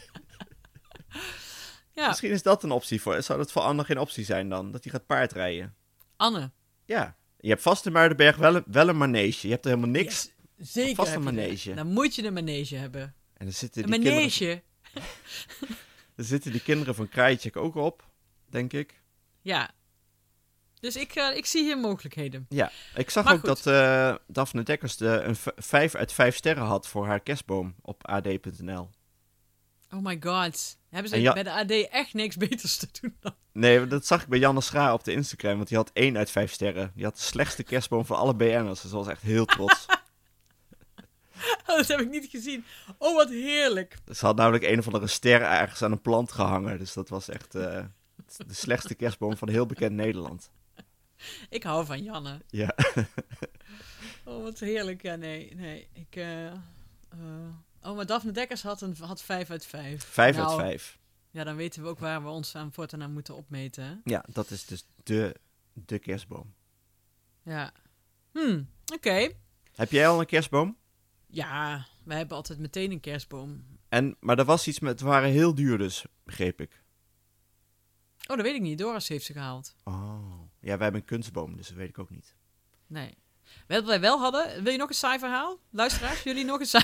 Ja. Misschien is dat een optie voor. Zou dat voor Anne geen optie zijn dan? Dat hij gaat paardrijden? Anne? Ja. Je hebt vast in Muidenberg wel een, wel een manege. Je hebt er helemaal niks. Yes, zeker. Vast een manege. De, dan moet je een manege hebben. En dan zitten een die manege? Kinderen, er zitten die kinderen van Krajicek ook op, denk ik. Ja. Dus ik, uh, ik zie hier mogelijkheden. Ja, ik zag maar ook goed. dat uh, Daphne Dekkers de, een vijf uit vijf sterren had voor haar kerstboom op a d punt n l. Oh my god. Hebben ze ja- bij de A D echt niks beters te doen dan? Nee, dat zag ik bij Janne Schra op de Instagram, want die had één uit vijf sterren. Die had de slechtste kerstboom van alle B N'ers, dus ze was echt heel trots. Oh, dat heb ik niet gezien. Oh, wat heerlijk. Ze had namelijk een of andere ster ergens aan een plant gehangen, dus dat was echt uh, de slechtste kerstboom van heel bekend Nederland. Ik hou van Janne. Ja. Oh, wat heerlijk. Ja, nee, nee. Ik, uh, uh... Oh, maar Daphne Dekkers had, een, had vijf uit vijf. Vijf nou, uit vijf. Ja, dan weten we ook waar we ons aan voortaan aan moeten opmeten. Hè? Ja, dat is dus de, de kerstboom. Ja. Hmm, oké. Okay. Heb jij al een kerstboom? Ja, wij hebben altijd meteen een kerstboom. En, maar er was iets met, het waren heel duur dus, begreep ik. Oh, dat weet ik niet. Doris heeft ze gehaald. Oh. Ja, wij hebben een kunstboom, dus dat weet ik ook niet. Nee. Wat wij wel hadden... Wil je nog een saai verhaal? Luisteraars, jullie nog een saai...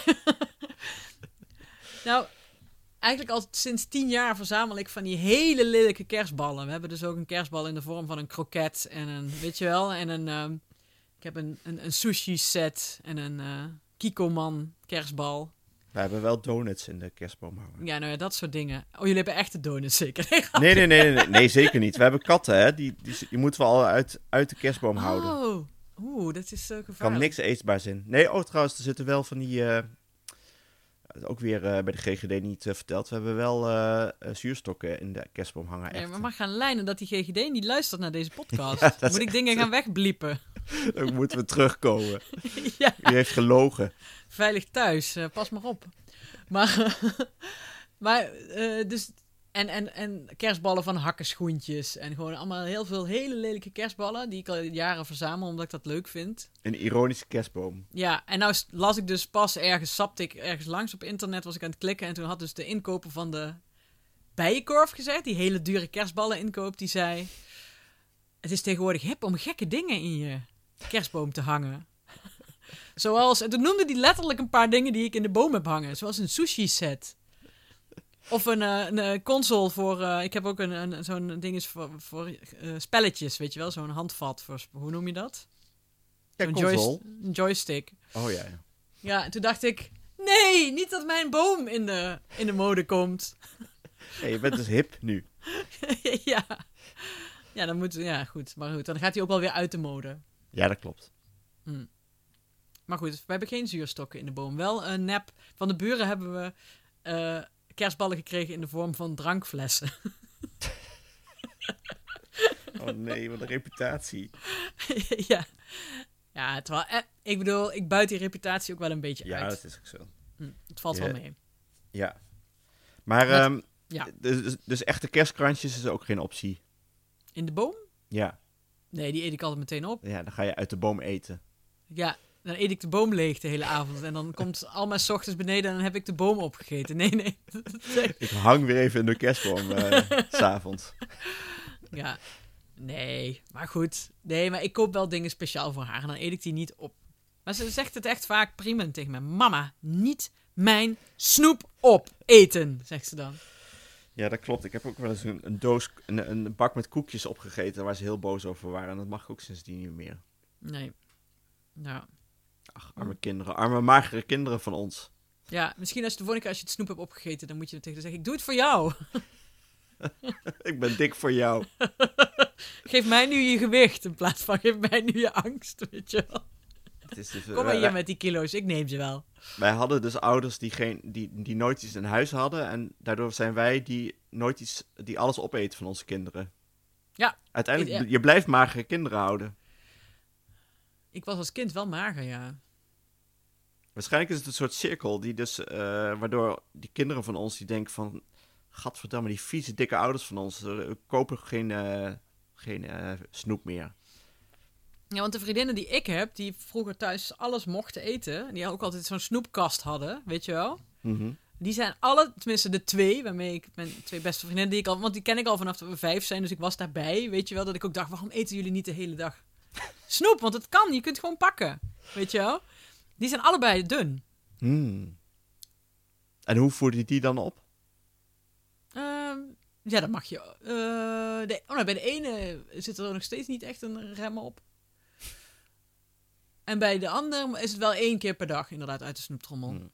Nou, eigenlijk al sinds tien jaar verzamel ik van die hele lelijke kerstballen. We hebben dus ook een kerstbal in de vorm van een kroket en een... Weet je wel? En een... Um, heb een, een, een sushi set en een uh, Kikoman kerstbal. We hebben wel donuts in de kerstboom hangen. Ja, nou ja, dat soort dingen. Oh, jullie hebben echte donuts zeker? Nee, nee, nee, nee, nee, nee, zeker niet. We hebben katten, hè. Die, die, die moeten we al uit, uit de kerstboom houden. Oh, oeh, dat is zo gevaarlijk. Er kan niks eetbaars in. Nee, oh trouwens, er zitten wel van die... Uh, ook weer uh, bij de G G D niet uh, verteld. We hebben wel uh, uh, zuurstokken in de kerstboom hangen. Nee, echt. maar mag gaan lijnen dat die G G D niet luistert naar deze podcast. Ja, Moet ik dingen gaan wegbliepen? Dan moeten we terugkomen. Ja. U heeft gelogen. Veilig thuis, uh, pas maar op. Maar, maar uh, dus... En, en, en kerstballen van hakkenschoentjes. En gewoon allemaal heel veel hele lelijke kerstballen. Die ik al jaren verzamel, omdat ik dat leuk vind. Een ironische kerstboom. Ja, en nou las ik dus pas ergens, sapte ik ergens langs op internet, was ik aan het klikken. En toen had dus de inkoper van de Bijenkorf gezegd, die hele dure kerstballen inkoop, die zei... Het is tegenwoordig hip om gekke dingen in je kerstboom te hangen. Zoals, en toen noemde hij letterlijk een paar dingen die ik in de boom heb hangen. Zoals een sushi set. Of een, uh, een uh, console voor... Uh, ik heb ook een, een, zo'n ding is voor, voor uh, spelletjes, weet je wel? Zo'n handvat voor... Hoe noem je dat? Ja, zo'n console. joyst- een joystick. Oh ja, ja. Ja, en toen dacht ik... Nee, niet dat mijn boom in de, in de mode komt. Hey, je bent dus hip nu. Ja. Ja, dan moet... Ja, goed. Maar goed, dan gaat hij ook wel weer uit de mode. Ja, dat klopt. Hm. Maar goed, we hebben geen zuurstokken in de boom. Wel een nep. Van de buren hebben we... Uh, kerstballen gekregen in de vorm van drankflessen. Oh nee, wat een reputatie. Ja. Ja, terwijl... Eh, ik bedoel, ik buit die reputatie ook wel een beetje Ja, uit. dat is ook zo. Hm, het valt Ja. wel mee. Ja. Maar, Met- um, ja. dus, dus echte kerstkrantjes is ook geen optie. In de boom? Ja. Nee, die eet ik altijd meteen op. Ja, dan ga je uit de boom eten. Ja, dan eet ik de boom leeg de hele avond. En dan komt Alma 's ochtends beneden en dan heb ik de boom opgegeten. Nee, nee. Ik hang weer even in de kerstboom uh, s'avonds. Ja. Nee, maar goed. Nee, maar ik koop wel dingen speciaal voor haar en dan eet ik die niet op. Maar ze zegt het echt vaak prima tegen me. Mama, niet mijn snoep opeten, zegt ze dan. Ja, dat klopt. Ik heb ook wel eens een, een doos, een, een bak met koekjes opgegeten waar ze heel boos over waren. En dat mag ook sindsdien niet meer. Nee. Nou, Ach, arme kinderen. Arme, magere kinderen van ons. ja, misschien als je de volgende keer als je het snoep hebt opgegeten, dan moet je tegen haar zeggen, ik doe het voor jou. Ik ben dik voor jou. Geef mij nu je gewicht in plaats van geef mij nu je angst, weet je wel. Het is dus, Kom maar wij- hier met die kilo's, ik neem ze wel. Wij hadden dus ouders die, geen, die, die nooit iets in huis hadden. En daardoor zijn wij die nooit iets, die alles opeten van onze kinderen. Ja. Uiteindelijk, Ja. je blijft magere kinderen houden. Ik was als kind wel mager, ja. Waarschijnlijk is het een soort cirkel, die dus, uh, waardoor die kinderen van ons die denken van... Gadverdamme, die vieze dikke ouders van ons, uh, kopen geen, uh, geen uh, snoep meer. Ja, want de vriendinnen die ik heb, die vroeger thuis alles mochten eten, die ook altijd zo'n snoepkast hadden, weet je wel. Mm-hmm. Die zijn alle, tenminste de twee, waarmee ik mijn twee beste vriendinnen, die ik al, want die ken ik al vanaf dat we vijf zijn, dus ik was daarbij, weet je wel, dat ik ook dacht, waarom eten jullie niet de hele dag snoep? Want het kan, je kunt het gewoon pakken, weet je wel. Die zijn allebei dun. Hmm. En hoe voerde je die dan op? Uh, ja, dat mag je. Uh, de, oh, nou, bij de ene zit er nog steeds niet echt een rem op. En bij de andere is het wel één keer per dag inderdaad uit de snoeptrommel. Hmm.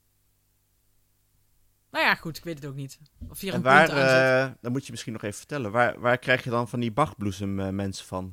Nou ja, goed, ik weet het ook niet. Of hier En een waar, punt aan zit. uh, dat moet je misschien nog even vertellen, waar, waar krijg je dan van die bachbloesem uh, mensen van?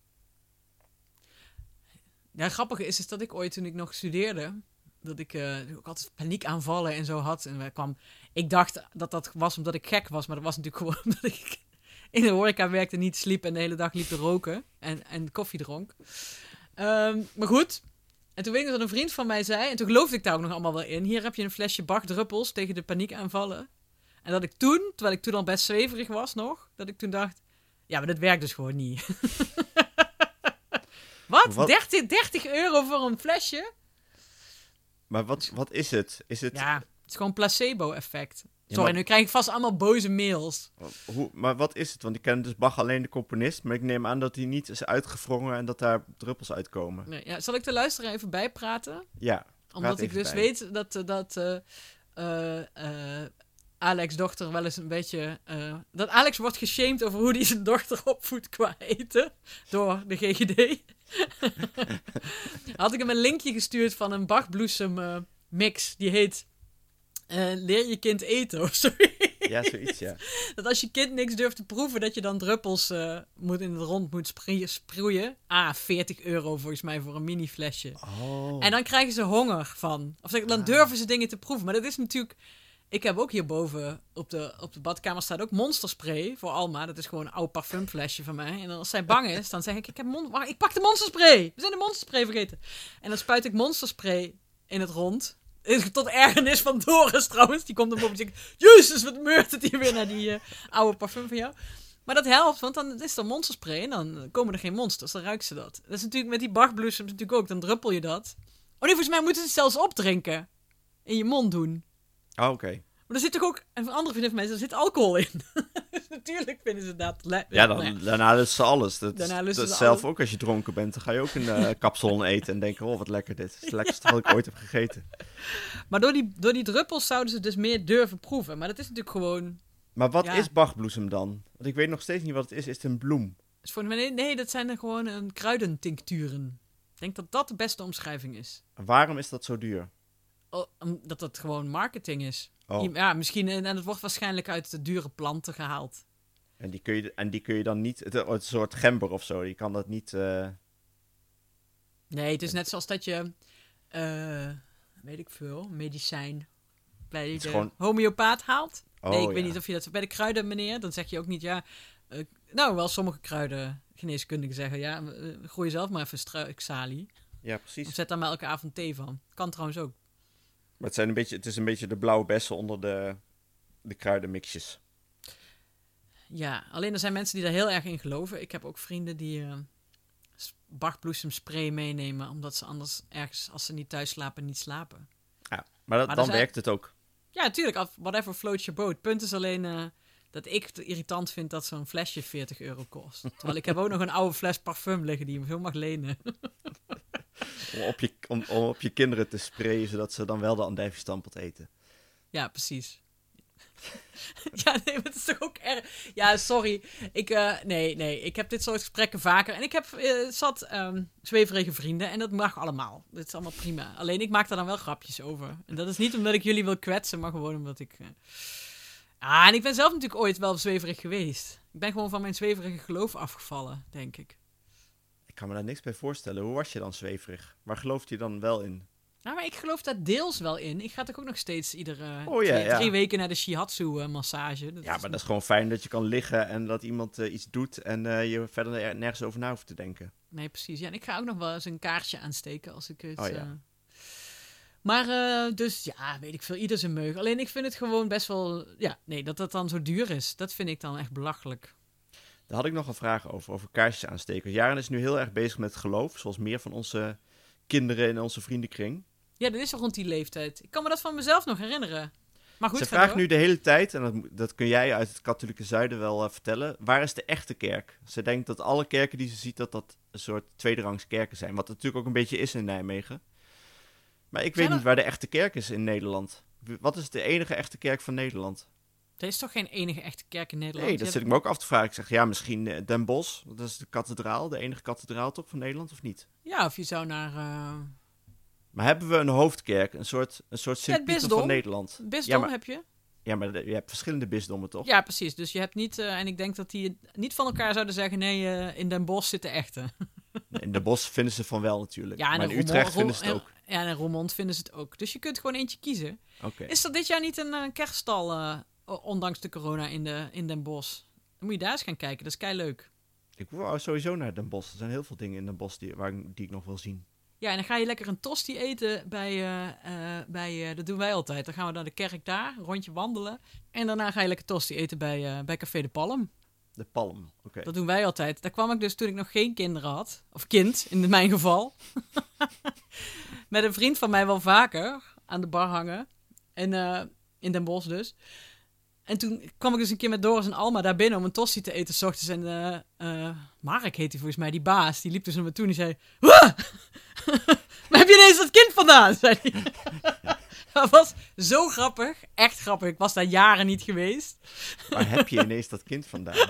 Ja, grappig is, is dat ik ooit toen ik nog studeerde, dat ik uh, ook altijd paniekaanvallen en zo had. En wij kwam, ik dacht dat dat was omdat ik gek was, maar dat was natuurlijk gewoon omdat ik in de horeca werkte, niet sliep en de hele dag liep te roken en, en koffie dronk. Um, maar goed, en toen weet ik dat een vriend van mij zei, en toen geloofde ik daar ook nog allemaal wel in, hier heb je een flesje Bach-druppels tegen de paniekaanvallen. En dat ik toen, terwijl ik toen al best zweverig was nog, dat ik toen dacht, ja, maar dat werkt dus gewoon niet. Wat? Wat? dertig, dertig euro voor een flesje? Maar wat, wat is het? Is het Ja, het is gewoon placebo-effect. Ja, Sorry, maar- nu krijg ik vast allemaal boze mails. hoe, maar wat is het? Want ik ken dus Bach alleen de componist, maar ik neem aan dat hij niet is uitgewrongen en dat daar druppels uitkomen. Nee, ja, zal ik de luisteraar even bijpraten? Ja, Omdat ik even dus bij. weet dat... eh, dat uh, uh, uh, Alex' dochter wel eens een beetje... Uh, dat Alex wordt geshamed over hoe hij zijn dochter opvoedt qua eten. Door de G G D. Had ik hem een linkje gestuurd van een bachbloesem uh, mix. Die heet... Uh, leer je kind eten of zo. Ja, zoiets, ja. Dat als je kind niks durft te proeven, dat je dan druppels uh, moet in het rond moet spree- sproeien. Ah, veertig euro volgens mij voor een mini flesje. Oh. En dan krijgen ze honger van. Of zeg, dan ah. durven ze dingen te proeven. Maar dat is natuurlijk... Ik heb ook hierboven op de, op de badkamer staat ook monsterspray voor Alma. Dat is gewoon een oud parfumflesje van mij. En als zij bang is, dan zeg ik, ik, heb mon- Wacht, ik pak de monsterspray. We zijn de monsterspray vergeten. En dan spuit ik monsterspray in het rond. Tot ergernis van Doris trouwens. Die komt er boven en zegt... Jezus, wat meurt het hier weer naar die uh, oude parfum van jou. Maar dat helpt, want dan is er monsterspray. En dan komen er geen monsters. Dan ruikt ze dat. Dat is natuurlijk met die bachbloesems natuurlijk ook. Dan druppel je dat. Oh nee, volgens mij moeten ze het zelfs opdrinken. In je mond doen. Oh, oké. Okay. Maar er zit toch ook... En voor andere vrienden van mij, er zit alcohol in. Dus natuurlijk vinden ze dat... Le- ja, dan, nee. daarna lusten ze alles. Dat, daarna dat ze zelf alles. Ook als je dronken bent. Dan ga je ook een uh, kapsalon eten en denken... Oh, wat lekker dit. Het is het lekkerste wat ik ooit heb gegeten. Maar door die, door die druppels zouden ze dus meer durven proeven. Maar dat is natuurlijk gewoon... Maar wat ja. is bachbloesem dan? Want ik weet nog steeds niet wat het is. Is het een bloem? Is voor, nee, nee, dat zijn er gewoon een kruidentincturen. Ik denk dat dat de beste omschrijving is. Waarom is dat zo duur? Oh, omdat het gewoon marketing is. Oh. Ja, misschien... En het wordt waarschijnlijk uit de dure planten gehaald. En die kun je, en die kun je dan niet... Het, een soort gember of zo. Je kan dat niet... Uh... Nee, het is net zoals dat je... Uh, weet ik veel. Medicijn. Bij de gewoon... homeopaat haalt. Oh, nee, ik ja. weet niet of je dat... Bij de kruiden, meneer, dan zeg je ook niet... ja. Uh, nou, wel sommige kruiden... Geneeskundigen zeggen... ja, uh, gooi je zelf maar even struiksalie. Ja, precies. Of zet daar maar elke avond thee van. Kan trouwens ook. Maar het, zijn een beetje, het is een beetje de blauwe bessen onder de, de kruidenmixjes. Ja, alleen er zijn mensen die daar heel erg in geloven. Ik heb ook vrienden die uh, bachbloesemspray meenemen... omdat ze anders ergens, als ze niet thuis slapen, niet slapen. Ja, maar, dat, maar dan zijn... werkt het ook. Ja, natuurlijk. Whatever floats your boat. Punt is alleen uh, dat ik het irritant vind dat zo'n flesje veertig euro kost. Terwijl ik heb ook nog een oude fles parfum liggen die je veel mag lenen. Om op, je, om, om op je kinderen te sprayen, zodat ze dan wel de andijviestampot eten. Ja, precies. Ja, nee, maar het is toch ook erg... Ja, sorry. Ik, uh, nee, nee. Ik heb dit soort gesprekken vaker. En ik heb uh, zat um, zweverige vrienden. En dat mag allemaal. Dat is allemaal prima. Alleen ik maak daar dan wel grapjes over. En dat is niet omdat ik jullie wil kwetsen, maar gewoon omdat ik... Uh... Ah, en ik ben zelf natuurlijk ooit wel zweverig geweest. Ik ben gewoon van mijn zweverige geloof afgevallen, denk ik. Ik kan me daar niks bij voorstellen. Hoe was je dan zweverig? Waar gelooft je dan wel in? Nou, maar ik geloof daar deels wel in. Ik ga toch ook nog steeds iedere oh, ja, twee, ja. drie weken naar de shihatsu-massage. Ja, maar dat is gewoon fijn dat je kan liggen en dat iemand uh, iets doet en uh, je verder er nergens over na hoeft te denken. Nee, precies. Ja, en ik ga ook nog wel eens een kaartje aansteken als ik het... Oh, ja. uh... Maar, uh, dus ja, weet ik veel. Ieder zijn meug. Alleen ik vind het gewoon best wel... Ja, nee, dat dat dan zo duur is. Dat vind ik dan echt belachelijk. Daar had ik nog een vraag over, over kaarsjes aansteken. Jaren is nu heel erg bezig met geloof, zoals meer van onze kinderen in onze vriendenkring. Ja, dat is al rond die leeftijd. Ik kan me dat van mezelf nog herinneren. Maar goed, ze vraagt nu de hele tijd, en dat, dat kun jij uit het katholieke zuiden wel uh, vertellen, waar is de echte kerk? Ze denkt dat alle kerken die ze ziet, dat dat een soort tweederangs kerken zijn. Wat het natuurlijk ook een beetje is in Nijmegen. Maar ik weet er... niet waar de echte kerk is in Nederland. Wat is de enige echte kerk van Nederland? Er is toch geen enige echte kerk in Nederland? Nee, dat zit ik me ook af te vragen. Ik zeg, ja, misschien uh, Den Bosch. Dat is de kathedraal, de enige kathedraal toch van Nederland, of niet? Ja, of je zou naar... Uh... Maar hebben we een hoofdkerk? Een soort, een soort Sint-Pieter van Nederland? Bisdom ja, maar, heb je. Ja, maar je hebt verschillende bisdommen, toch? Ja, precies. Dus je hebt niet... Uh, en ik denk dat die niet van elkaar zouden zeggen... Nee, uh, in Den Bosch zit de echte. Nee, in Den Bosch vinden ze van wel natuurlijk. Ja, en maar in Roermond, Utrecht vinden ze het ook. Ja, en in Roermond vinden ze het ook. Dus je kunt gewoon eentje kiezen. Okay. Is er dit jaar niet een uh, kerststal... Uh, ondanks de corona in, de, in Den Bosch? Dan moet je daar eens gaan kijken. Dat is kei leuk. Ik wou sowieso naar Den Bosch. Er zijn heel veel dingen in Den Bosch die, waar, die ik nog wil zien. Ja, en dan ga je lekker een tosti eten bij, uh, uh, bij uh, dat doen wij altijd. Dan gaan we naar de kerk daar, een rondje wandelen. En daarna ga je lekker tosti eten bij, uh, bij Café de Palm. De Palm, oké. Okay. Dat doen wij altijd. Daar kwam ik dus toen ik nog geen kinderen had. Of kind, in mijn geval. Met een vriend van mij wel vaker aan de bar hangen. En, uh, in Den Bosch dus. En toen kwam ik dus een keer met Doris en Alma daar binnen om een tosti te eten 's ochtends. En uh, uh, Mark heet hij volgens mij, die baas. Die liep dus naar me toe en die zei... Waar heb je ineens dat kind vandaan? Zei hij. Dat was zo grappig. Echt grappig. Ik was daar jaren niet geweest. Waar heb je ineens dat kind vandaan?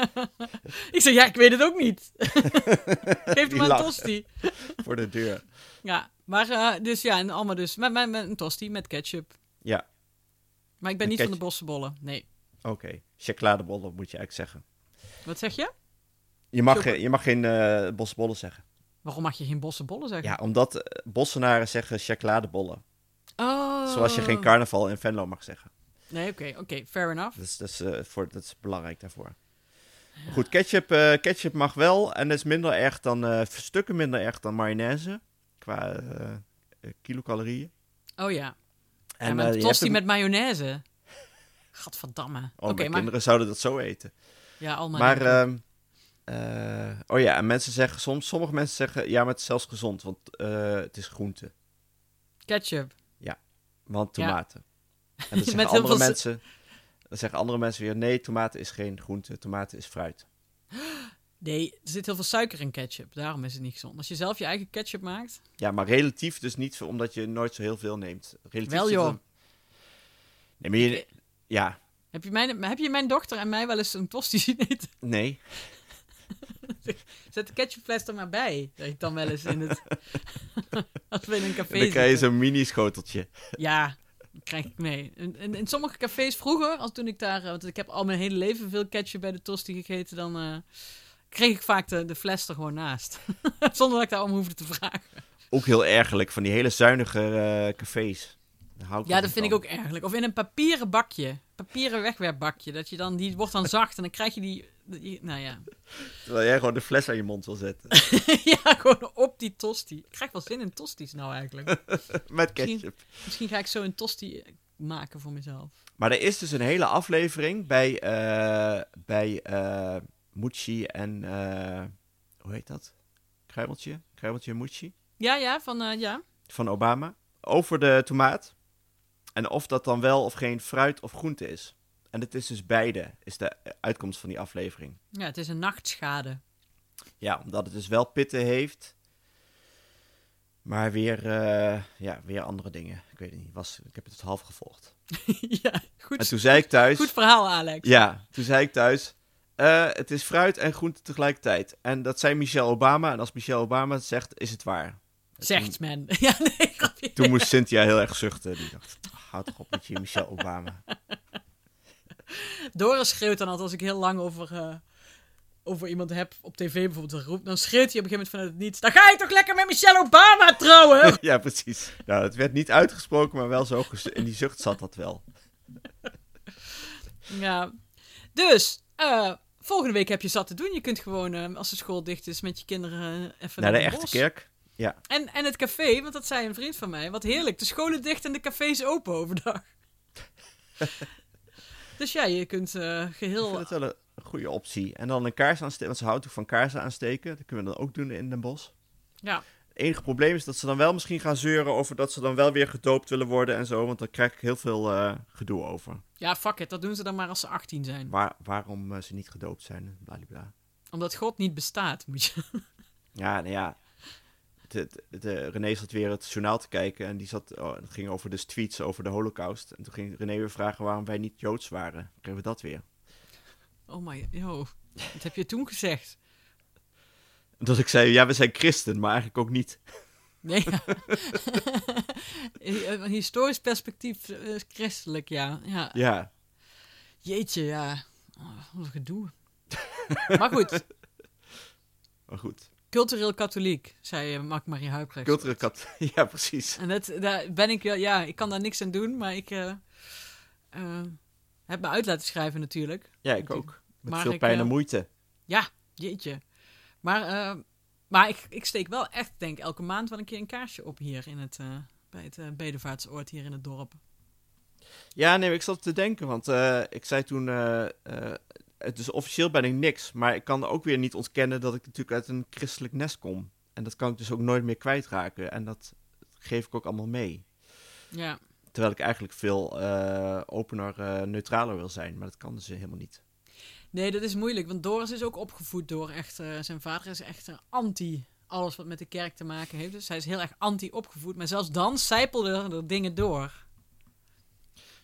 Ik zei, ja, ik weet het ook niet. Geef Die hem maar een lacht. tosti. Voor de deur. Ja, maar uh, dus ja, en allemaal dus met, met, met een tosti met ketchup. Ja, Maar ik ben Met niet van de ketchup. bossenbollen. Nee. oké. Okay. Chocoladebollen moet je eigenlijk zeggen. Wat zeg je? Je mag, Choco- geen- je mag geen uh, bossenbollen zeggen. Waarom mag je geen bossenbollen zeggen? Ja, omdat uh, Bossenaren zeggen chocoladebollen. Oh. Zoals je geen carnaval in Venlo mag zeggen. Nee, oké, oké, okay, fair enough. Dat is, dat, is, uh, voor, dat is belangrijk daarvoor. Ja. Goed, ketchup, uh, ketchup mag wel. En dat is minder erg dan, uh, stukken minder erg dan mayonaise. Qua uh, uh, kilocalorieën. Oh ja. En, ja, maar uh, een je tosti hebt met mayonaise. Gadverdamme. Oh, Oké, mijn maar... kinderen zouden dat zo eten. Ja, allemaal. Maar, uh, uh, oh ja, en mensen zeggen soms, sommige mensen zeggen, ja, maar het is zelfs gezond, want uh, het is groente. Ketchup. Ja, want tomaten. Ja. En dan zeggen Met heel andere veel... mensen, dan zeggen andere mensen weer, nee, tomaten is geen groente, tomaten is fruit. Nee, er zit heel veel suiker in ketchup, daarom is het niet gezond. Als je zelf je eigen ketchup maakt... Ja, maar relatief dus niet, omdat je nooit zo heel veel neemt. Relatief Wel, zit joh. er- Nee, maar je... Ja, Heb je, mijn, heb je mijn dochter en mij wel eens een tosti zien eten? nee. Zet de ketchupfles er maar bij. Zeg ik dan wel eens in het... Als we in een café En dan krijg je zitten. zo'n mini-schoteltje. Ja, dat krijg ik mee. In, in, in sommige cafés vroeger, als toen ik daar... Want ik heb al mijn hele leven veel ketchup bij de tosti gegeten. Dan uh, kreeg ik vaak de, de fles er gewoon naast. Zonder dat ik daarom hoefde te vragen. Ook heel ergerlijk, van die hele zuinige uh, cafés. Daar hou ik Ja, nog dat vind niet ik van. ook ergerlijk. Of in een papieren bakje. Papieren wegwerpbakje. Dat je dan, die wordt dan zacht en dan krijg je die... die nou ja. Terwijl jij gewoon de fles aan je mond wil zetten. Ja, gewoon op die tosti. Ik krijg wel zin in tosti's nou eigenlijk. Met ketchup. Misschien ga ik zo een tosti maken voor mezelf. Maar er is dus een hele aflevering bij, uh, bij uh, Mucci en... Uh, hoe heet dat? Kruimeltje? Kruimeltje en Mucci? Ja, ja, van... Uh, ja. Van Obama. Over de tomaat. En of dat dan wel of geen fruit of groente is. En het is dus beide, is de uitkomst van die aflevering. Ja, het is een nachtschade. Ja, omdat het dus wel pitten heeft. Maar weer, uh, ja, weer andere dingen. Ik weet het niet. Was, ik heb het half gevolgd. Ja, goed. En toen zei ik thuis... Goed verhaal, Alex. Ja, toen zei ik thuis... Uh, het is fruit en groente tegelijkertijd. En dat zei Michelle Obama. En als Michelle Obama het zegt, is het waar. Zegt men. Ja, nee, grapje. Toen moest Cynthia heel erg zuchten. Die dacht, oh, houd toch op met je Michelle Obama. Doris schreeuwt dan altijd als ik heel lang over, uh, over iemand heb op tv bijvoorbeeld roept. Dan schreeuwt hij op een gegeven moment vanuit het niets. Dan ga je toch lekker met Michelle Obama trouwen? Ja, precies. Nou, het werd niet uitgesproken, maar wel zo gezu- in die zucht zat dat wel. Ja. Dus, uh, volgende week heb je zat te doen. Je kunt gewoon, uh, als de school dicht is, met je kinderen uh, even Naar de het echte bos. kerk. Ja. En, en het café, want dat zei een vriend van mij. Wat heerlijk, de scholen dicht en de cafés open overdag. Dus ja, je kunt uh, geheel... Ik vind het wel een, een goede optie. En dan een kaars aansteken, want ze houdt ook van kaarsen aansteken. Dat kunnen we dan ook doen in Den Bosch. Ja. Het enige probleem is dat ze dan wel misschien gaan zeuren over dat ze dan wel weer gedoopt willen worden en zo. Want daar krijg ik heel veel uh, gedoe over. Ja, fuck it, dat doen ze dan maar als ze achttien zijn. Waar, waarom uh, ze niet gedoopt zijn, bladibla. Omdat God niet bestaat, moet je... Ja, nou ja. De, de, de, René zat weer het journaal te kijken en die zat, oh, het ging over de tweets over de Holocaust. En toen ging René weer vragen waarom wij niet Joods waren. Kregen we dat weer. Oh my, yo, wat heb je toen gezegd? Dat ik zei, ja, we zijn christen, maar eigenlijk ook niet. Nee, ja. Een historisch perspectief uh, christelijk, ja. ja. Ja. Jeetje, ja. Oh, wat een gedoe. Maar goed. Maar goed. Cultureel katholiek, zei uh, Mark-Marie Huibrecht. Cultureel kat. Ja, precies. En dat, daar ben ik, ja, ik kan daar niks aan doen, maar ik uh, uh, heb me uit laten schrijven natuurlijk. Ja, ik ook. Met maar veel ik, pijn uh, en moeite. Ja, jeetje. Maar, uh, maar ik, ik steek wel echt, denk elke maand wel een keer een kaarsje op hier in het, uh, bij het uh, bedevaartsoord hier in het dorp. Ja, nee, ik zat te denken, want uh, ik zei toen, uh, uh, dus officieel ben ik niks, maar ik kan ook weer niet ontkennen dat ik natuurlijk uit een christelijk nest kom. En dat kan ik dus ook nooit meer kwijtraken. En dat geef ik ook allemaal mee. Ja. Terwijl ik eigenlijk veel uh, opener, uh, neutraler wil zijn, maar dat kan dus helemaal niet. Nee, dat is moeilijk, want Doris is ook opgevoed door echt, uh, zijn vader is echt uh, anti alles wat met de kerk te maken heeft. Dus hij is heel erg anti opgevoed, maar zelfs dan sijpelden er dingen door.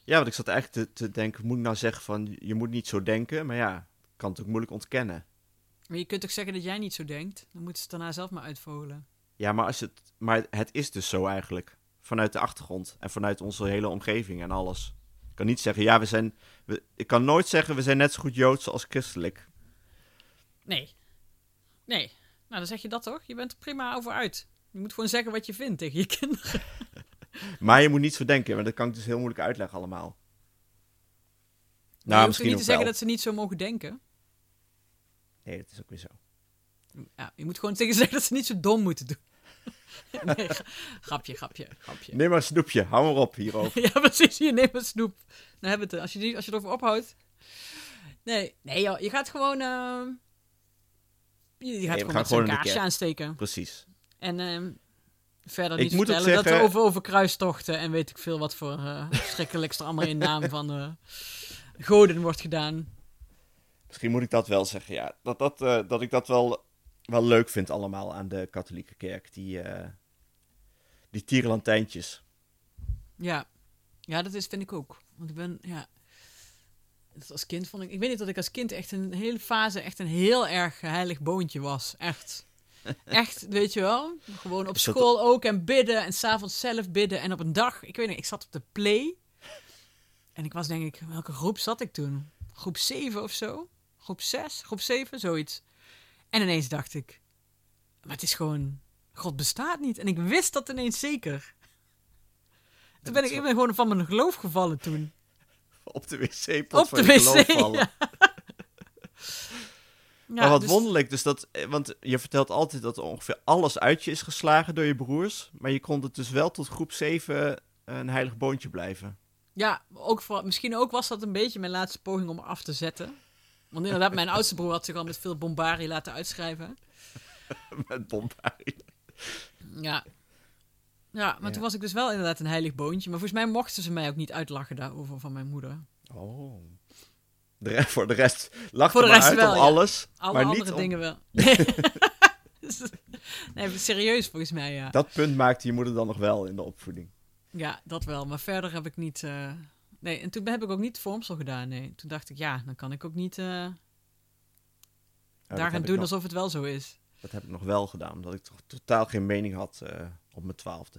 Ja, want ik zat eigenlijk te, te denken, moet ik nou zeggen van, je moet niet zo denken? Maar ja, ik kan het ook moeilijk ontkennen. Maar je kunt toch zeggen dat jij niet zo denkt? Dan moeten ze het daarna zelf maar uitvogelen. Ja, maar, als het, maar het is dus zo eigenlijk. Vanuit de achtergrond en vanuit onze hele omgeving en alles. Ik kan niet zeggen, ja, we zijn... We, ik kan nooit zeggen, we zijn net zo goed Joods als christelijk. Nee. Nee. Nou, dan zeg je dat toch? Je bent er prima over uit. Je moet gewoon zeggen wat je vindt tegen je kinderen. Maar je moet niet zo denken, want dat kan ik dus heel moeilijk uitleggen allemaal. Nou, Nou, je misschien niet ook te zeggen wel. dat ze niet zo mogen denken. Nee, dat is ook weer zo. Ja, je moet gewoon tegen ze zeggen dat ze niet zo dom moeten doen. Nee, grapje, grapje, grapje. Neem maar een snoepje, hou maar op hierover. Ja, precies. Hier, neem een snoep. Dan hebben we het. Als je, die, als je erover ophoudt. Nee, nee joh, je gaat gewoon... Uh, je, je gaat Nee, we gewoon gaan met gewoon zo'n een kaarsje keer. aansteken. Precies. En uh, verder Ik niet moet ook vertellen dat zeggen- we over, over kruistochten en weet ik veel wat voor uh, verschrikkelijks er allemaal in naam van uh, goden wordt gedaan. Misschien moet ik dat wel zeggen, ja. Dat, dat, uh, dat ik dat wel, wel leuk vind allemaal aan de katholieke kerk. Die, uh, die tierenlantijntjes. Ja. Ja, dat is, vind ik ook. Want ik ben, ja... Dus als kind vond ik... Ik weet niet dat ik als kind echt een hele fase echt een heel erg heilig boontje was. Echt. Echt, weet je wel? Gewoon op Is dat- school ook en bidden en s'avonds zelf bidden. En op een dag, ik weet niet, ik zat op de play. En ik was denk ik, welke groep zat ik toen? Groep zeven of zo? Groep zes? Groep zeven? Zoiets. En ineens dacht ik, maar het is gewoon, God bestaat niet. En ik wist dat ineens zeker. Toen ben ik, ik ben gewoon van mijn geloof gevallen toen. Op de wc-pot Op van de je geloof wc, vallen. ja. Ja, maar wat dus- wonderlijk, dus dat, eh, want je vertelt altijd dat ongeveer alles uit je is geslagen door je broers. Maar je kon het dus wel tot groep zeven een heilig boontje blijven. Ja, ook voor, misschien ook was dat een beetje mijn laatste poging om af te zetten. Want inderdaad, mijn oudste broer had zich al met veel bombarie laten uitschrijven. Met bombardie. Ja. Ja, maar Ja. toen was ik dus wel inderdaad een heilig boontje. Maar volgens mij mochten ze mij ook niet uitlachen daarover van mijn moeder. Oh. De re- voor de rest lacht Voor de er maar rest uit wel, om ja. alles. Alle maar andere niet om... dingen wel. Nee, serieus volgens mij, ja. Dat punt maakte je moeder dan nog wel in de opvoeding. Ja, dat wel. Maar verder heb ik niet... Uh... Nee, en toen heb ik ook niet vormsel gedaan, nee. Toen dacht ik, ja, dan kan ik ook niet uh... Ja, dat daar gaan heb ik doen nog- alsof het wel zo is. Dat heb ik nog wel gedaan, omdat ik toch totaal geen mening had uh, op mijn twaalfde.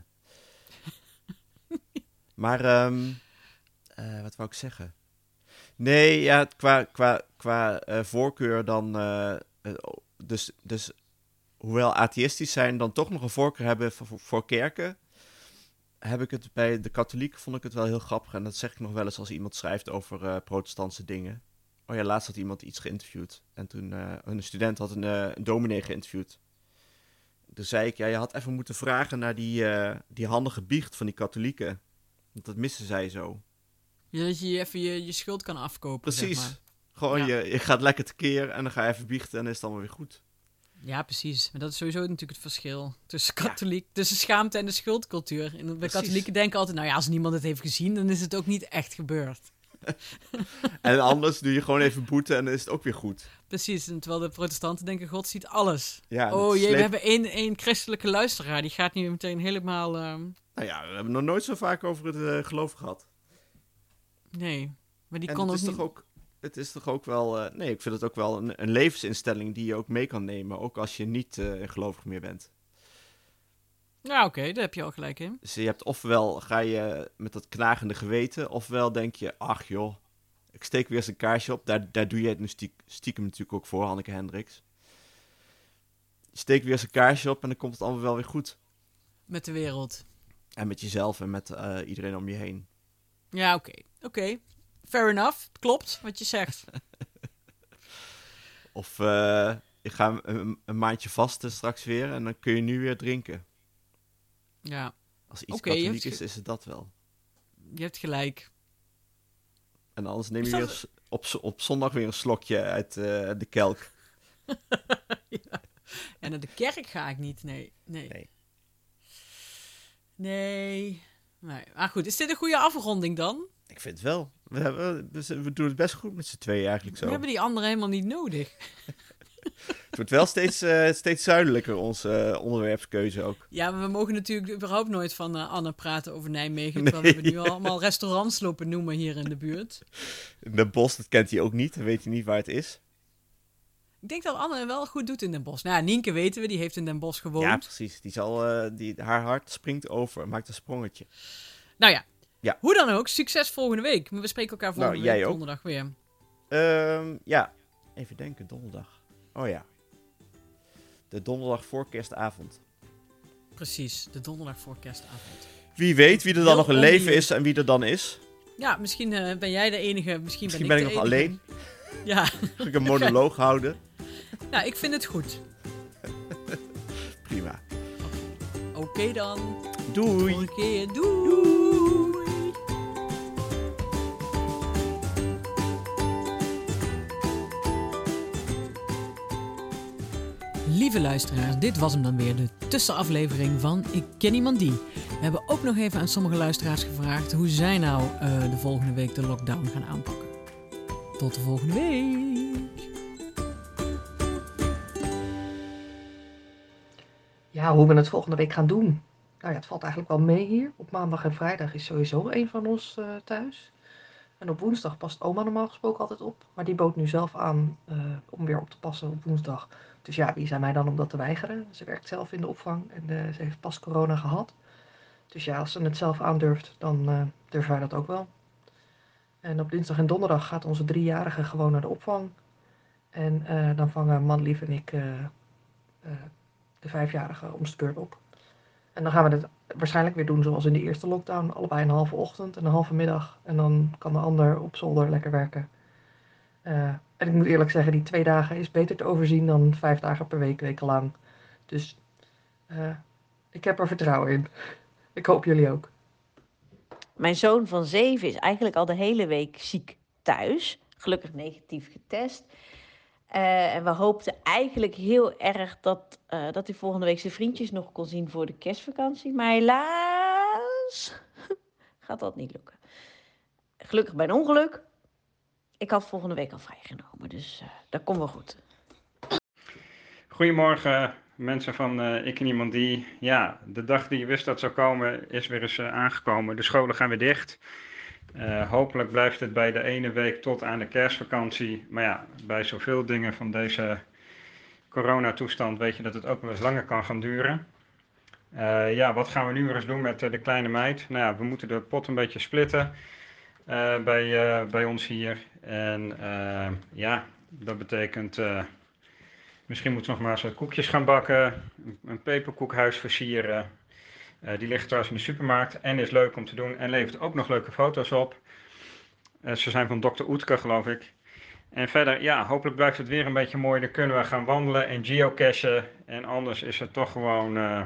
Maar, ehm uh, wat wou ik zeggen? Nee, ja, qua, qua, qua uh, voorkeur dan... Uh, uh, dus, dus hoewel atheïstisch zijn, dan toch nog een voorkeur hebben voor, voor kerken... heb ik het bij de katholieken, vond ik het wel heel grappig. En dat zeg ik nog wel eens als iemand schrijft over uh, protestantse dingen. Oh ja, laatst had iemand iets geïnterviewd. En toen, uh, een student had een, uh, een dominee geïnterviewd. Toen zei ik, ja, je had even moeten vragen naar die, uh, die handige biecht van die katholieken. Want dat missen zij zo. Ja, dat je even je, je schuld kan afkopen, Precies. zeg maar. Gewoon, Ja. je, je gaat lekker tekeer en dan ga je even biechten en dan is het allemaal weer goed. Ja, precies. Maar dat is sowieso natuurlijk het verschil tussen katholiek, tussen schaamte en de schuldcultuur. En bij Precies. katholieken denken altijd, nou ja, als niemand het heeft gezien, dan is het ook niet echt gebeurd. En anders doe je gewoon even boete en dan is het ook weer goed. Precies, en terwijl de protestanten denken, God ziet alles. Ja, oh dat jee, we sleep- hebben één, één christelijke luisteraar, die gaat nu meteen helemaal... ehm, Nou ja, we hebben nog nooit zo vaak over het uh, geloof gehad. Nee, maar die En kon het ook is, niet... toch ook, het is toch ook wel... Uh, nee, ik vind het ook wel een, een levensinstelling die je ook mee kan nemen. Ook als je niet uh, gelovig meer bent. Ja, oké, daar heb je al gelijk in. Dus je hebt ofwel ga je met dat knagende geweten... ofwel denk je, ach joh, ik steek weer eens een kaarsje op. Daar, daar doe je het nu stiek, stiekem natuurlijk ook voor, Hanneke Hendricks. Je steekt weer eens een kaarsje op en dan komt het allemaal wel weer goed. Met de wereld. En met jezelf en met uh, iedereen om je heen. Ja, oké. Oké. Fair enough. Klopt wat je zegt. Of uh, ik ga een, een maandje vasten straks weer en dan kun je nu weer drinken. Ja, Als iets Oké, je katholiek hebt is, ge- is het dat wel. je hebt gelijk. En anders neem Is je dat- weer s- op, z- op zondag weer een slokje uit uh, de kelk. Ja. En naar de kerk ga ik niet, nee. Nee. Nee. Nee. Nee. Maar goed, is dit een goede afronding dan? Ik vind het wel. We, hebben, we, z- we doen het best goed met z'n tweeën eigenlijk zo. We hebben die anderen helemaal niet nodig. Het wordt wel steeds, uh, steeds zuidelijker, onze uh, onderwerpskeuze ook. Ja, maar we mogen natuurlijk überhaupt nooit van uh, Anne praten over Nijmegen. Nee, terwijl we hebben nu ja. allemaal restaurants lopen noemen hier in de buurt. Den Bosch, dat kent hij ook niet. Dan weet hij niet waar het is. Ik denk dat Anne wel goed doet in Den Bosch. Nou ja, Nienke weten we, die heeft in Den Bosch gewoond. Ja, precies. Die zal, uh, die, haar hart springt over, maakt een sprongetje. Nou ja, ja. Hoe dan ook, succes volgende week. We spreken elkaar volgende nou, week donderdag weer. Um, ja, even denken, donderdag. Oh ja. De donderdag voor kerstavond. Precies, de donderdag voor kerstavond. Wie weet wie er dan Heel nog een onnieuw. leven is en wie er dan is. Ja, misschien uh, ben jij de enige, misschien, misschien ben ik, ik ben ik nog alleen. Ja. Ga ik een monoloog houden. Ja, ik vind het goed. Prima. Oké okay dan. Doei. Tot keer. Doei. Lieve luisteraars, dit was hem dan weer, de tussenaflevering van Ik Ken Iemand Die. We hebben ook nog even aan sommige luisteraars gevraagd hoe zij nou uh, de volgende week de lockdown gaan aanpakken. Tot de volgende week! Ja, hoe we het volgende week gaan doen. Nou ja, het valt eigenlijk wel mee hier. Op maandag en vrijdag is sowieso een van ons uh, thuis. En op woensdag past oma normaal gesproken altijd op. Maar die bood nu zelf aan uh, om weer op te passen op woensdag. Dus ja, wie zijn mij dan om dat te weigeren? Ze werkt zelf in de opvang en uh, ze heeft pas corona gehad. Dus ja, als ze het zelf aandurft, dan uh, durven wij dat ook wel. En op dinsdag en donderdag gaat onze driejarige gewoon naar de opvang. En uh, dan vangen Manlief en ik uh, uh, de vijfjarige om de beurt op. En dan gaan we het waarschijnlijk weer doen zoals in de eerste lockdown. Allebei een halve ochtend en een halve middag. En dan kan de ander op zolder lekker werken. Uh, en ik moet eerlijk zeggen, die twee dagen is beter te overzien dan vijf dagen per week, wekenlang. Dus uh, ik heb er vertrouwen in. Ik hoop jullie ook. Mijn zoon van zeven is eigenlijk al de hele week ziek thuis. Gelukkig negatief getest. Uh, en we hoopten eigenlijk heel erg dat, uh, dat hij volgende week zijn vriendjes nog kon zien voor de kerstvakantie. Maar helaas gaat dat niet lukken. Gelukkig bij een ongeluk. Ik had volgende week al vrijgenomen, dus uh, dat komt wel goed. Goedemorgen mensen van uh, Ik en Iemand Die. Ja, de dag die je wist dat zou komen is weer eens uh, aangekomen. De scholen gaan weer dicht. Uh, hopelijk blijft het bij de ene week tot aan de kerstvakantie. Maar ja, bij zoveel dingen van deze coronatoestand weet je dat het ook wel eens langer kan gaan duren. Uh, ja, wat gaan we nu weer eens doen met uh, de kleine meid? Nou ja, we moeten de pot een beetje splitten uh, bij, uh, bij ons hier. En uh, ja, dat betekent... Uh, misschien moeten we nog maar eens wat koekjes gaan bakken. Een peperkoekhuis versieren. Uh, die ligt trouwens in de supermarkt en is leuk om te doen en levert ook nog leuke foto's op. Uh, ze zijn van dokter Oetker, geloof ik. En verder, ja, hopelijk blijft het weer een beetje mooi. Dan kunnen we gaan wandelen en geocachen. En anders is het toch gewoon uh,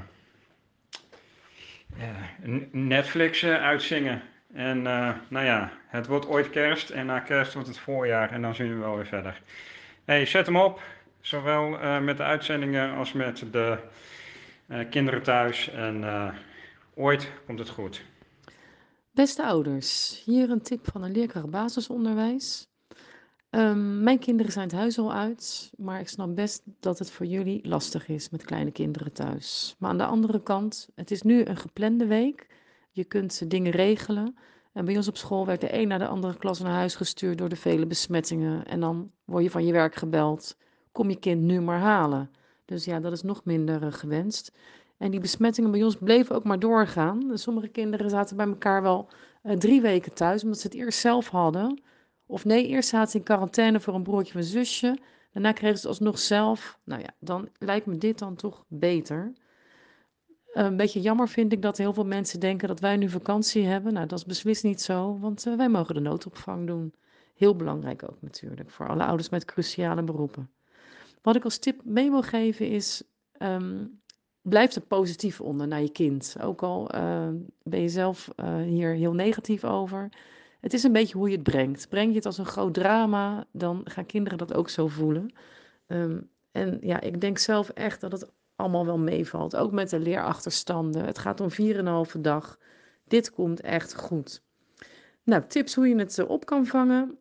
uh, Netflix uh, uitzingen. En uh, nou ja, het wordt ooit kerst en na kerst wordt het voorjaar en dan zien we wel weer verder. Hey, zet hem op, zowel uh, met de uitzendingen als met de uh, kinderen thuis. En uh, ooit komt het goed. Beste ouders, hier een tip van een leerkracht basisonderwijs. Um, mijn kinderen zijn het huis al uit, maar ik snap best dat het voor jullie lastig is met kleine kinderen thuis. Maar aan de andere kant, het is nu een geplande week. Je kunt dingen regelen. En bij ons op school werd de een naar de andere klas naar huis gestuurd door de vele besmettingen. En dan word je van je werk gebeld, kom je kind nu maar halen. Dus ja, dat is nog minder uh, gewenst. En die besmettingen bij ons bleven ook maar doorgaan. Dus sommige kinderen zaten bij elkaar wel uh, drie weken thuis, omdat ze het eerst zelf hadden. Of nee, eerst zaten ze in quarantaine voor een broertje of een zusje. Daarna kregen ze het alsnog zelf. Nou ja, dan lijkt me dit dan toch beter. Uh, een beetje jammer vind ik dat heel veel mensen denken dat wij nu vakantie hebben. Nou, dat is beslist niet zo, want uh, wij mogen de noodopvang doen. Heel belangrijk ook natuurlijk, voor alle ouders met cruciale beroepen. Wat ik als tip mee wil geven is, um, blijf er positief onder naar je kind. Ook al uh, ben je zelf uh, hier heel negatief over. Het is een beetje hoe je het brengt. Breng je het als een groot drama, dan gaan kinderen dat ook zo voelen. Um, en ja, ik denk zelf echt dat het allemaal wel meevalt. Ook met de leerachterstanden. Het gaat om vier en een halve dag. Dit komt echt goed. Nou, tips hoe je het op kan vangen.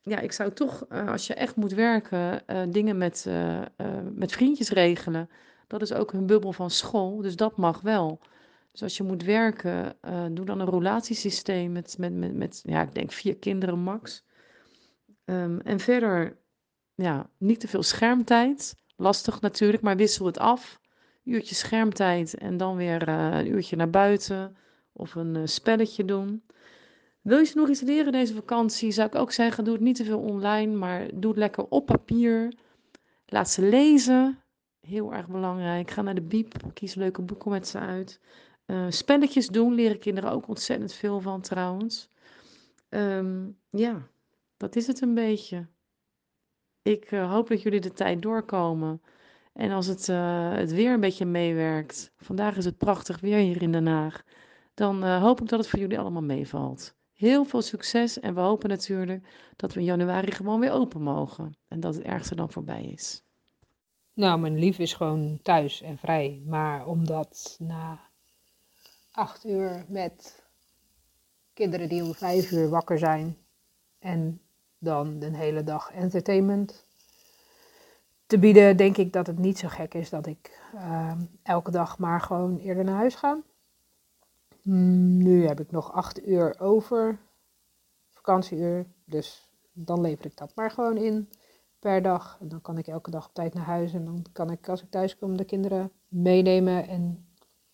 ja, ik zou toch, uh, als je echt moet werken, uh, dingen met, uh, uh, met vriendjes regelen. Dat is ook hun bubbel van school, dus dat mag wel. Dus als je moet werken, uh, doe dan een roulatiesysteem met, met, met, met, ja, ik denk vier kinderen max. Um, en verder, ja, niet te veel schermtijd. Lastig natuurlijk, maar wissel het af. Uurtje schermtijd en dan weer uh, een uurtje naar buiten of een uh, spelletje doen. Wil je nog iets leren deze vakantie, zou ik ook zeggen, doe het niet te veel online, maar doe het lekker op papier. Laat ze lezen, heel erg belangrijk. Ga naar de bieb, kies leuke boeken met ze uit. Uh, spelletjes doen, leren kinderen ook ontzettend veel van trouwens. Um, ja, dat is het een beetje. Ik uh, hoop dat jullie de tijd doorkomen. En als het, uh, het weer een beetje meewerkt, vandaag is het prachtig weer hier in Den Haag, dan uh, hoop ik dat het voor jullie allemaal meevalt. Heel veel succes en we hopen natuurlijk dat we in januari gewoon weer open mogen. En dat het ergste dan voorbij is. Nou, mijn lief is gewoon thuis en vrij. Maar omdat na acht uur met kinderen die om vijf uur wakker zijn en dan de hele dag entertainment te bieden, denk ik dat het niet zo gek is dat ik uh, elke dag maar gewoon eerder naar huis ga. Mm, nu heb ik nog acht uur over, vakantieuur, dus dan lever ik dat maar gewoon in per dag. En dan kan ik elke dag op tijd naar huis en dan kan ik als ik thuis kom de kinderen meenemen en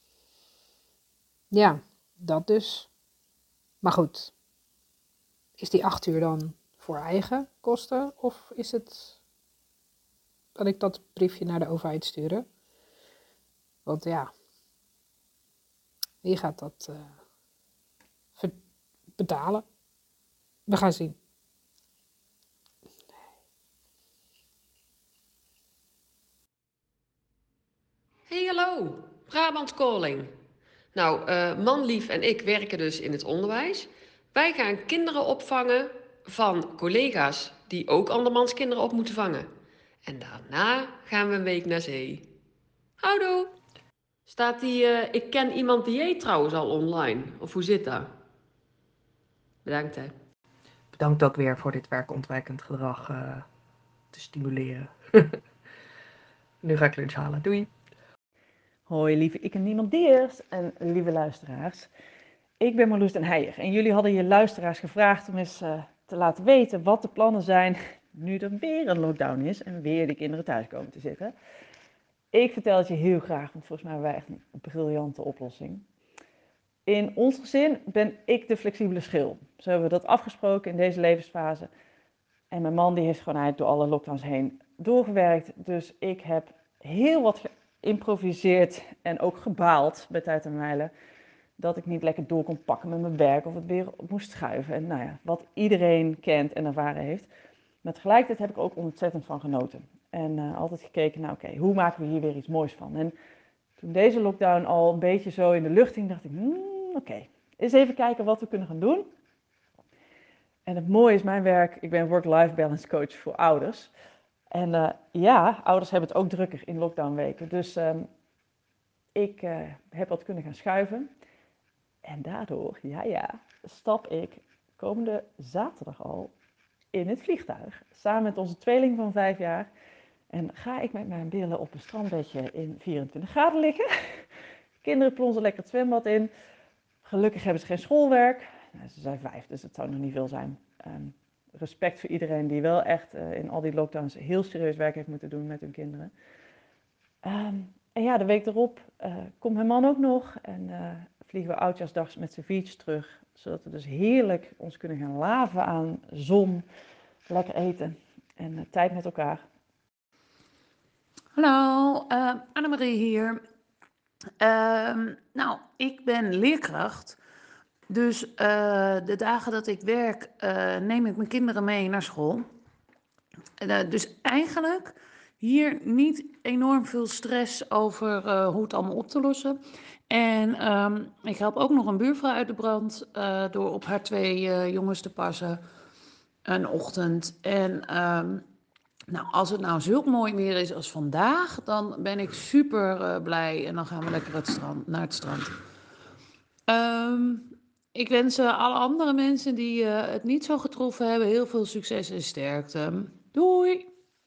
ja, dat dus. Maar goed, is die acht uur dan voor eigen kosten of is het dat ik dat briefje naar de overheid sturen? Want ja, wie gaat dat uh, ver- betalen? We gaan zien. Hey, hallo, Brabant Calling. Nou, uh, Manlief en ik werken dus in het onderwijs. Wij gaan kinderen opvangen van collega's die ook andermans kinderen op moeten vangen. En daarna gaan we een week naar zee. Houdoe! Staat die uh, Ik ken iemand die eet trouwens al online? Of hoe zit dat? Bedankt hè. Bedankt ook weer voor dit werkontwijkend gedrag uh, te stimuleren. Nu ga ik lunch halen. Doei! Hoi lieve Ik en Niemand Deers en lieve luisteraars. Ik ben Marloes den Heijer en jullie hadden je luisteraars gevraagd om eens uh, te laten weten wat de plannen zijn nu er weer een lockdown is en weer de kinderen thuis komen te zitten. Ik vertel het je heel graag, want volgens mij hebben wij echt een briljante oplossing. In ons gezin ben ik de flexibele schil. Zo hebben we dat afgesproken in deze levensfase. En mijn man die heeft gewoon eigenlijk door alle lockdowns heen doorgewerkt. Dus ik heb heel wat geïmproviseerd en ook gebaald bij tijd en mijlen. Dat ik niet lekker door kon pakken met mijn werk of het weer op moest schuiven. En nou ja, wat iedereen kent en ervaren heeft. Maar tegelijkertijd heb ik er ook ontzettend van genoten. En uh, altijd gekeken naar, oké, okay, hoe maken we hier weer iets moois van? En toen deze lockdown al een beetje zo in de lucht ging, dacht ik, hmm, oké, okay, eens even kijken wat we kunnen gaan doen. En het mooie is mijn werk, ik ben work-life balance coach voor ouders. En uh, ja, ouders hebben het ook drukker in lockdownweken. Dus um, ik uh, heb wat kunnen gaan schuiven. En daardoor, ja ja, stap ik komende zaterdag al in het vliegtuig. Samen met onze tweeling van vijf jaar. En ga ik met mijn billen op een strandbedje in vierentwintig graden liggen. Kinderen plonzen lekker het zwembad in. Gelukkig hebben ze geen schoolwerk. Nou, ze zijn vijf, dus het zou nog niet veel zijn. Um, respect voor iedereen die wel echt uh, in al die lockdowns heel serieus werk heeft moeten doen met hun kinderen. Um, en ja, de week erop uh, komt mijn man ook nog. En uh, vliegen we oudjaarsdag met z'n viertjes terug. Zodat we dus heerlijk ons kunnen gaan laven aan zon, lekker eten en uh, tijd met elkaar. Hallo, uh, Annemarie hier. Uh, nou, ik ben leerkracht. Dus uh, de dagen dat ik werk, uh, neem ik mijn kinderen mee naar school. Uh, dus eigenlijk hier niet enorm veel stress over uh, hoe het allemaal op te lossen. En um, ik help ook nog een buurvrouw uit de brand uh, door op haar twee uh, jongens te passen een ochtend. En um, nou, als het nou zulk mooi weer is als vandaag, dan ben ik super uh, blij en dan gaan we lekker het strand, naar het strand. Um, Ik wens eh, alle andere mensen die eh, het niet zo getroffen hebben heel veel succes en sterkte. Doei!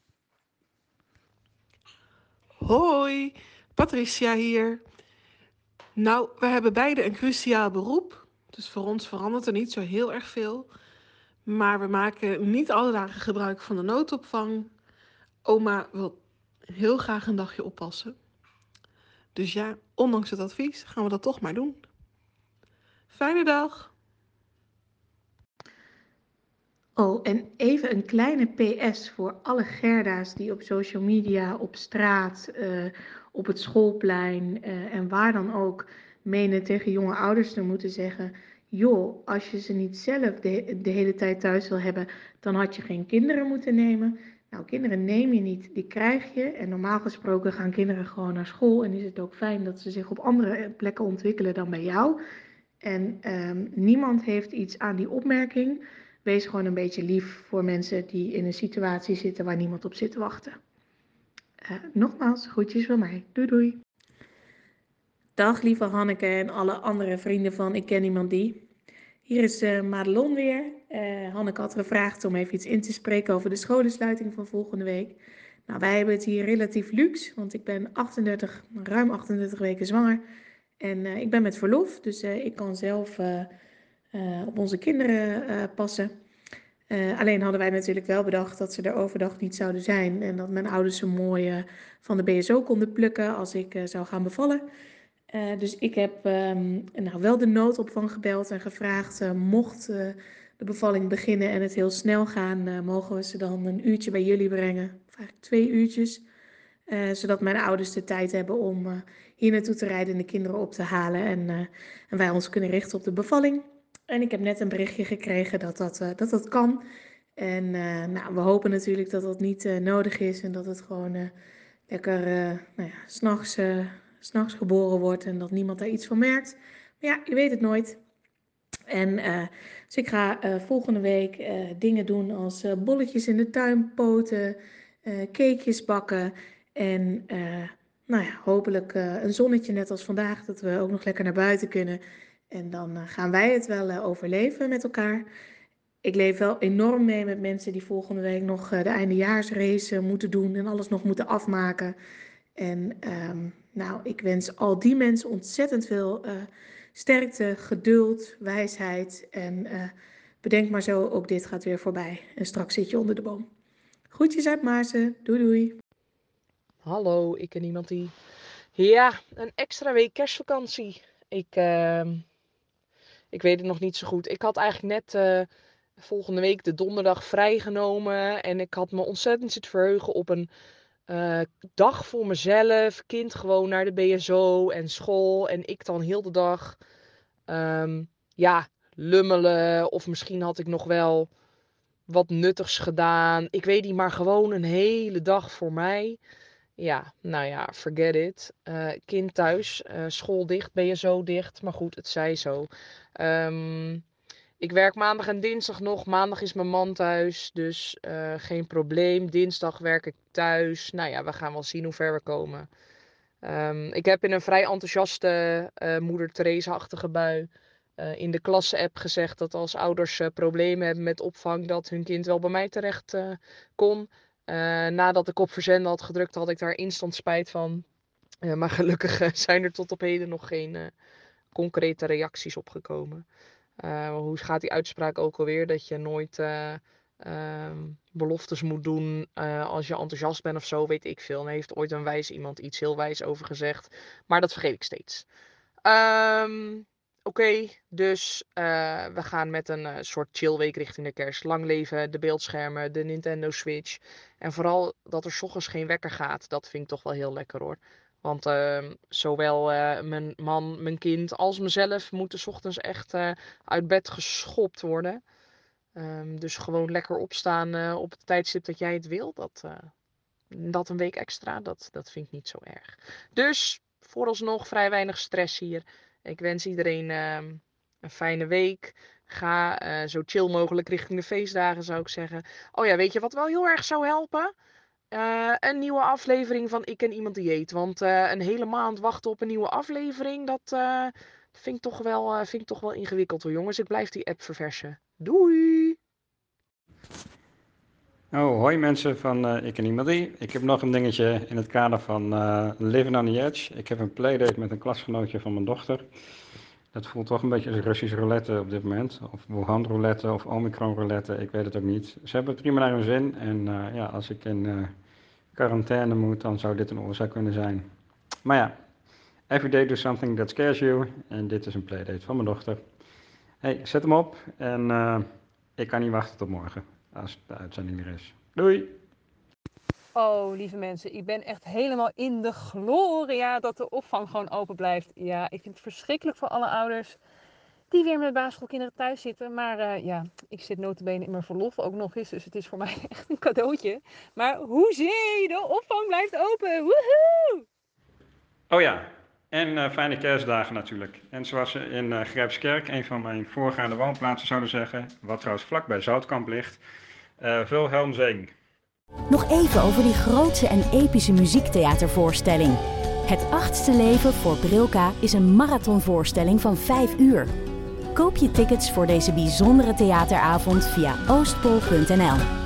Hoi, Patricia hier. Nou, we hebben beide een cruciaal beroep. Dus voor ons verandert er niet zo heel erg veel. Maar we maken niet alle dagen gebruik van de noodopvang. Oma wil heel graag een dagje oppassen. Dus ja, ondanks het advies gaan we dat toch maar doen. Fijne dag! Oh, en even een kleine P S voor alle Gerda's die op social media, op straat, uh, op het schoolplein uh, en waar dan ook menen tegen jonge ouders te moeten zeggen: joh, als je ze niet zelf de, de hele tijd thuis wil hebben, dan had je geen kinderen moeten nemen. Nou, kinderen neem je niet, die krijg je. En normaal gesproken gaan kinderen gewoon naar school en is het ook fijn dat ze zich op andere plekken ontwikkelen dan bij jou. En um, niemand heeft iets aan die opmerking. Wees gewoon een beetje lief voor mensen die in een situatie zitten waar niemand op zit te wachten. Uh, nogmaals, groetjes van mij. Doei doei. Dag lieve Hanneke en alle andere vrienden van Ik Ken Iemand Die. Hier is uh, Madelon weer. Uh, Hanneke had gevraagd om even iets in te spreken over de scholensluiting van volgende week. Nou, wij hebben het hier relatief luxe, want ik ben achtendertig, ruim achtendertig weken zwanger. En uh, ik ben met verlof, dus uh, ik kan zelf uh, uh, op onze kinderen uh, passen. Uh, alleen hadden wij natuurlijk wel bedacht dat ze er overdag niet zouden zijn. En dat mijn ouders ze mooi uh, van de B S O konden plukken als ik uh, zou gaan bevallen. Uh, dus ik heb um, nou, wel de noodopvang gebeld en gevraagd, uh, mocht uh, de bevalling beginnen en het heel snel gaan, uh, mogen we ze dan een uurtje bij jullie brengen. Of eigenlijk twee uurtjes. Uh, zodat mijn ouders de tijd hebben om uh, hier naartoe te rijden en de kinderen op te halen. En, uh, en wij ons kunnen richten op de bevalling. En ik heb net een berichtje gekregen dat dat, uh, dat, dat kan. En uh, nou, we hopen natuurlijk dat dat niet uh, nodig is. En dat het gewoon uh, lekker uh, nou ja, 's nachts, uh, 's nachts geboren wordt. En dat niemand daar iets van merkt. Maar ja, je weet het nooit. En uh, dus ik ga uh, volgende week uh, dingen doen als uh, bolletjes in de tuin poten. Uh, cakejes bakken. En uh, nou ja, hopelijk uh, een zonnetje net als vandaag. Dat we ook nog lekker naar buiten kunnen. En dan uh, gaan wij het wel uh, overleven met elkaar. Ik leef wel enorm mee met mensen die volgende week nog uh, de eindejaarsrace uh, moeten doen. En alles nog moeten afmaken. En um, nou, ik wens al die mensen ontzettend veel uh, sterkte, geduld, wijsheid. En uh, bedenk maar zo, ook dit gaat weer voorbij. En straks zit je onder de boom. Groetjes uit Maarsen. Doei doei. Hallo, ik ken iemand die... Ja, een extra week kerstvakantie. Ik, uh, ik weet het nog niet zo goed. Ik had eigenlijk net uh, volgende week de donderdag vrijgenomen. En ik had me ontzettend zitten verheugen op een uh, dag voor mezelf. Kind gewoon naar de B S O en school. En ik dan heel de dag um, ja, lummelen. Of misschien had ik nog wel wat nuttigs gedaan. Ik weet niet, maar gewoon een hele dag voor mij. Ja, nou ja, forget it. Uh, kind thuis, uh, school dicht, B S O dicht. Maar goed, het zij zo. Um, ik werk maandag en dinsdag nog. Maandag is mijn man thuis, dus uh, geen probleem. Dinsdag werk ik thuis. Nou ja, we gaan wel zien hoe ver we komen. Um, ik heb in een vrij enthousiaste uh, moeder Teresa-achtige bui uh, in de klasse-app gezegd dat als ouders uh, problemen hebben met opvang, dat hun kind wel bij mij terecht uh, kon. Uh, nadat ik op verzenden had gedrukt, had ik daar instant spijt van. Uh, maar gelukkig uh, zijn er tot op heden nog geen uh, concrete reacties op gekomen. Uh, hoe gaat die uitspraak ook alweer? Dat je nooit uh, uh, beloftes moet doen uh, als je enthousiast bent of zo, weet ik veel. En heeft ooit een wijs iemand iets heel wijs over gezegd. Maar dat vergeet ik steeds. Um, Oké, okay, dus uh, we gaan met een uh, soort chillweek richting de kerst. Lang leven, de beeldschermen, de Nintendo Switch. En vooral dat er 's ochtends geen wekker gaat. Dat vind ik toch wel heel lekker hoor. Want uh, zowel uh, mijn man, mijn kind als mezelf moeten 's ochtends echt uh, uit bed geschopt worden. Um, dus gewoon lekker opstaan uh, op het tijdstip dat jij het wil. Dat, uh, dat een week extra, dat, dat vind ik niet zo erg. Dus vooralsnog vrij weinig stress hier. Ik wens iedereen uh, een fijne week. Ga uh, zo chill mogelijk richting de feestdagen, zou ik zeggen. Oh ja, weet je wat wel heel erg zou helpen? Uh, een nieuwe aflevering van Ik Ken Iemand Die Eet. Want uh, een hele maand wachten op een nieuwe aflevering, dat, uh, vind ik toch wel, uh, vind ik toch wel ingewikkeld hoor jongens. Ik blijf die app verversen. Doei! Oh, hoi mensen van uh, Ik en Iemand Die. Ik heb nog een dingetje in het kader van uh, Living on the Edge. Ik heb een playdate met een klasgenootje van mijn dochter. Dat voelt toch een beetje als Russisch roulette op dit moment. Of Wuhan roulette of Omicron roulette, ik weet het ook niet. Ze hebben het prima naar hun zin. En uh, ja, als ik in uh, quarantaine moet, dan zou dit een oorzaak kunnen zijn. Maar ja, every day do something that scares you. En dit is een playdate van mijn dochter. Hey, zet hem op en uh, ik kan niet wachten tot morgen. Als de uitzending er is. Doei! Oh, lieve mensen, ik ben echt helemaal in de gloria dat de opvang gewoon open blijft. Ja, ik vind het verschrikkelijk voor alle ouders die weer met basisschoolkinderen thuis zitten. Maar uh, ja, ik zit nota bene in mijn verlof ook nog eens, dus het is voor mij echt een cadeautje. Maar hoezee, de opvang blijft open, woehoe! Oh ja, en uh, fijne kerstdagen natuurlijk. En zoals ze in uh, Grijpskerk, een van mijn voorgaande woonplaatsen, zouden zeggen, wat trouwens vlak bij Zoutkamp ligt, uh, Wilhelm Zeng. Nog even over die grootse en epische muziektheatervoorstelling. Het achtste leven voor Brilka is een marathonvoorstelling van vijf uur. Koop je tickets voor deze bijzondere theateravond via oostpol punt n l.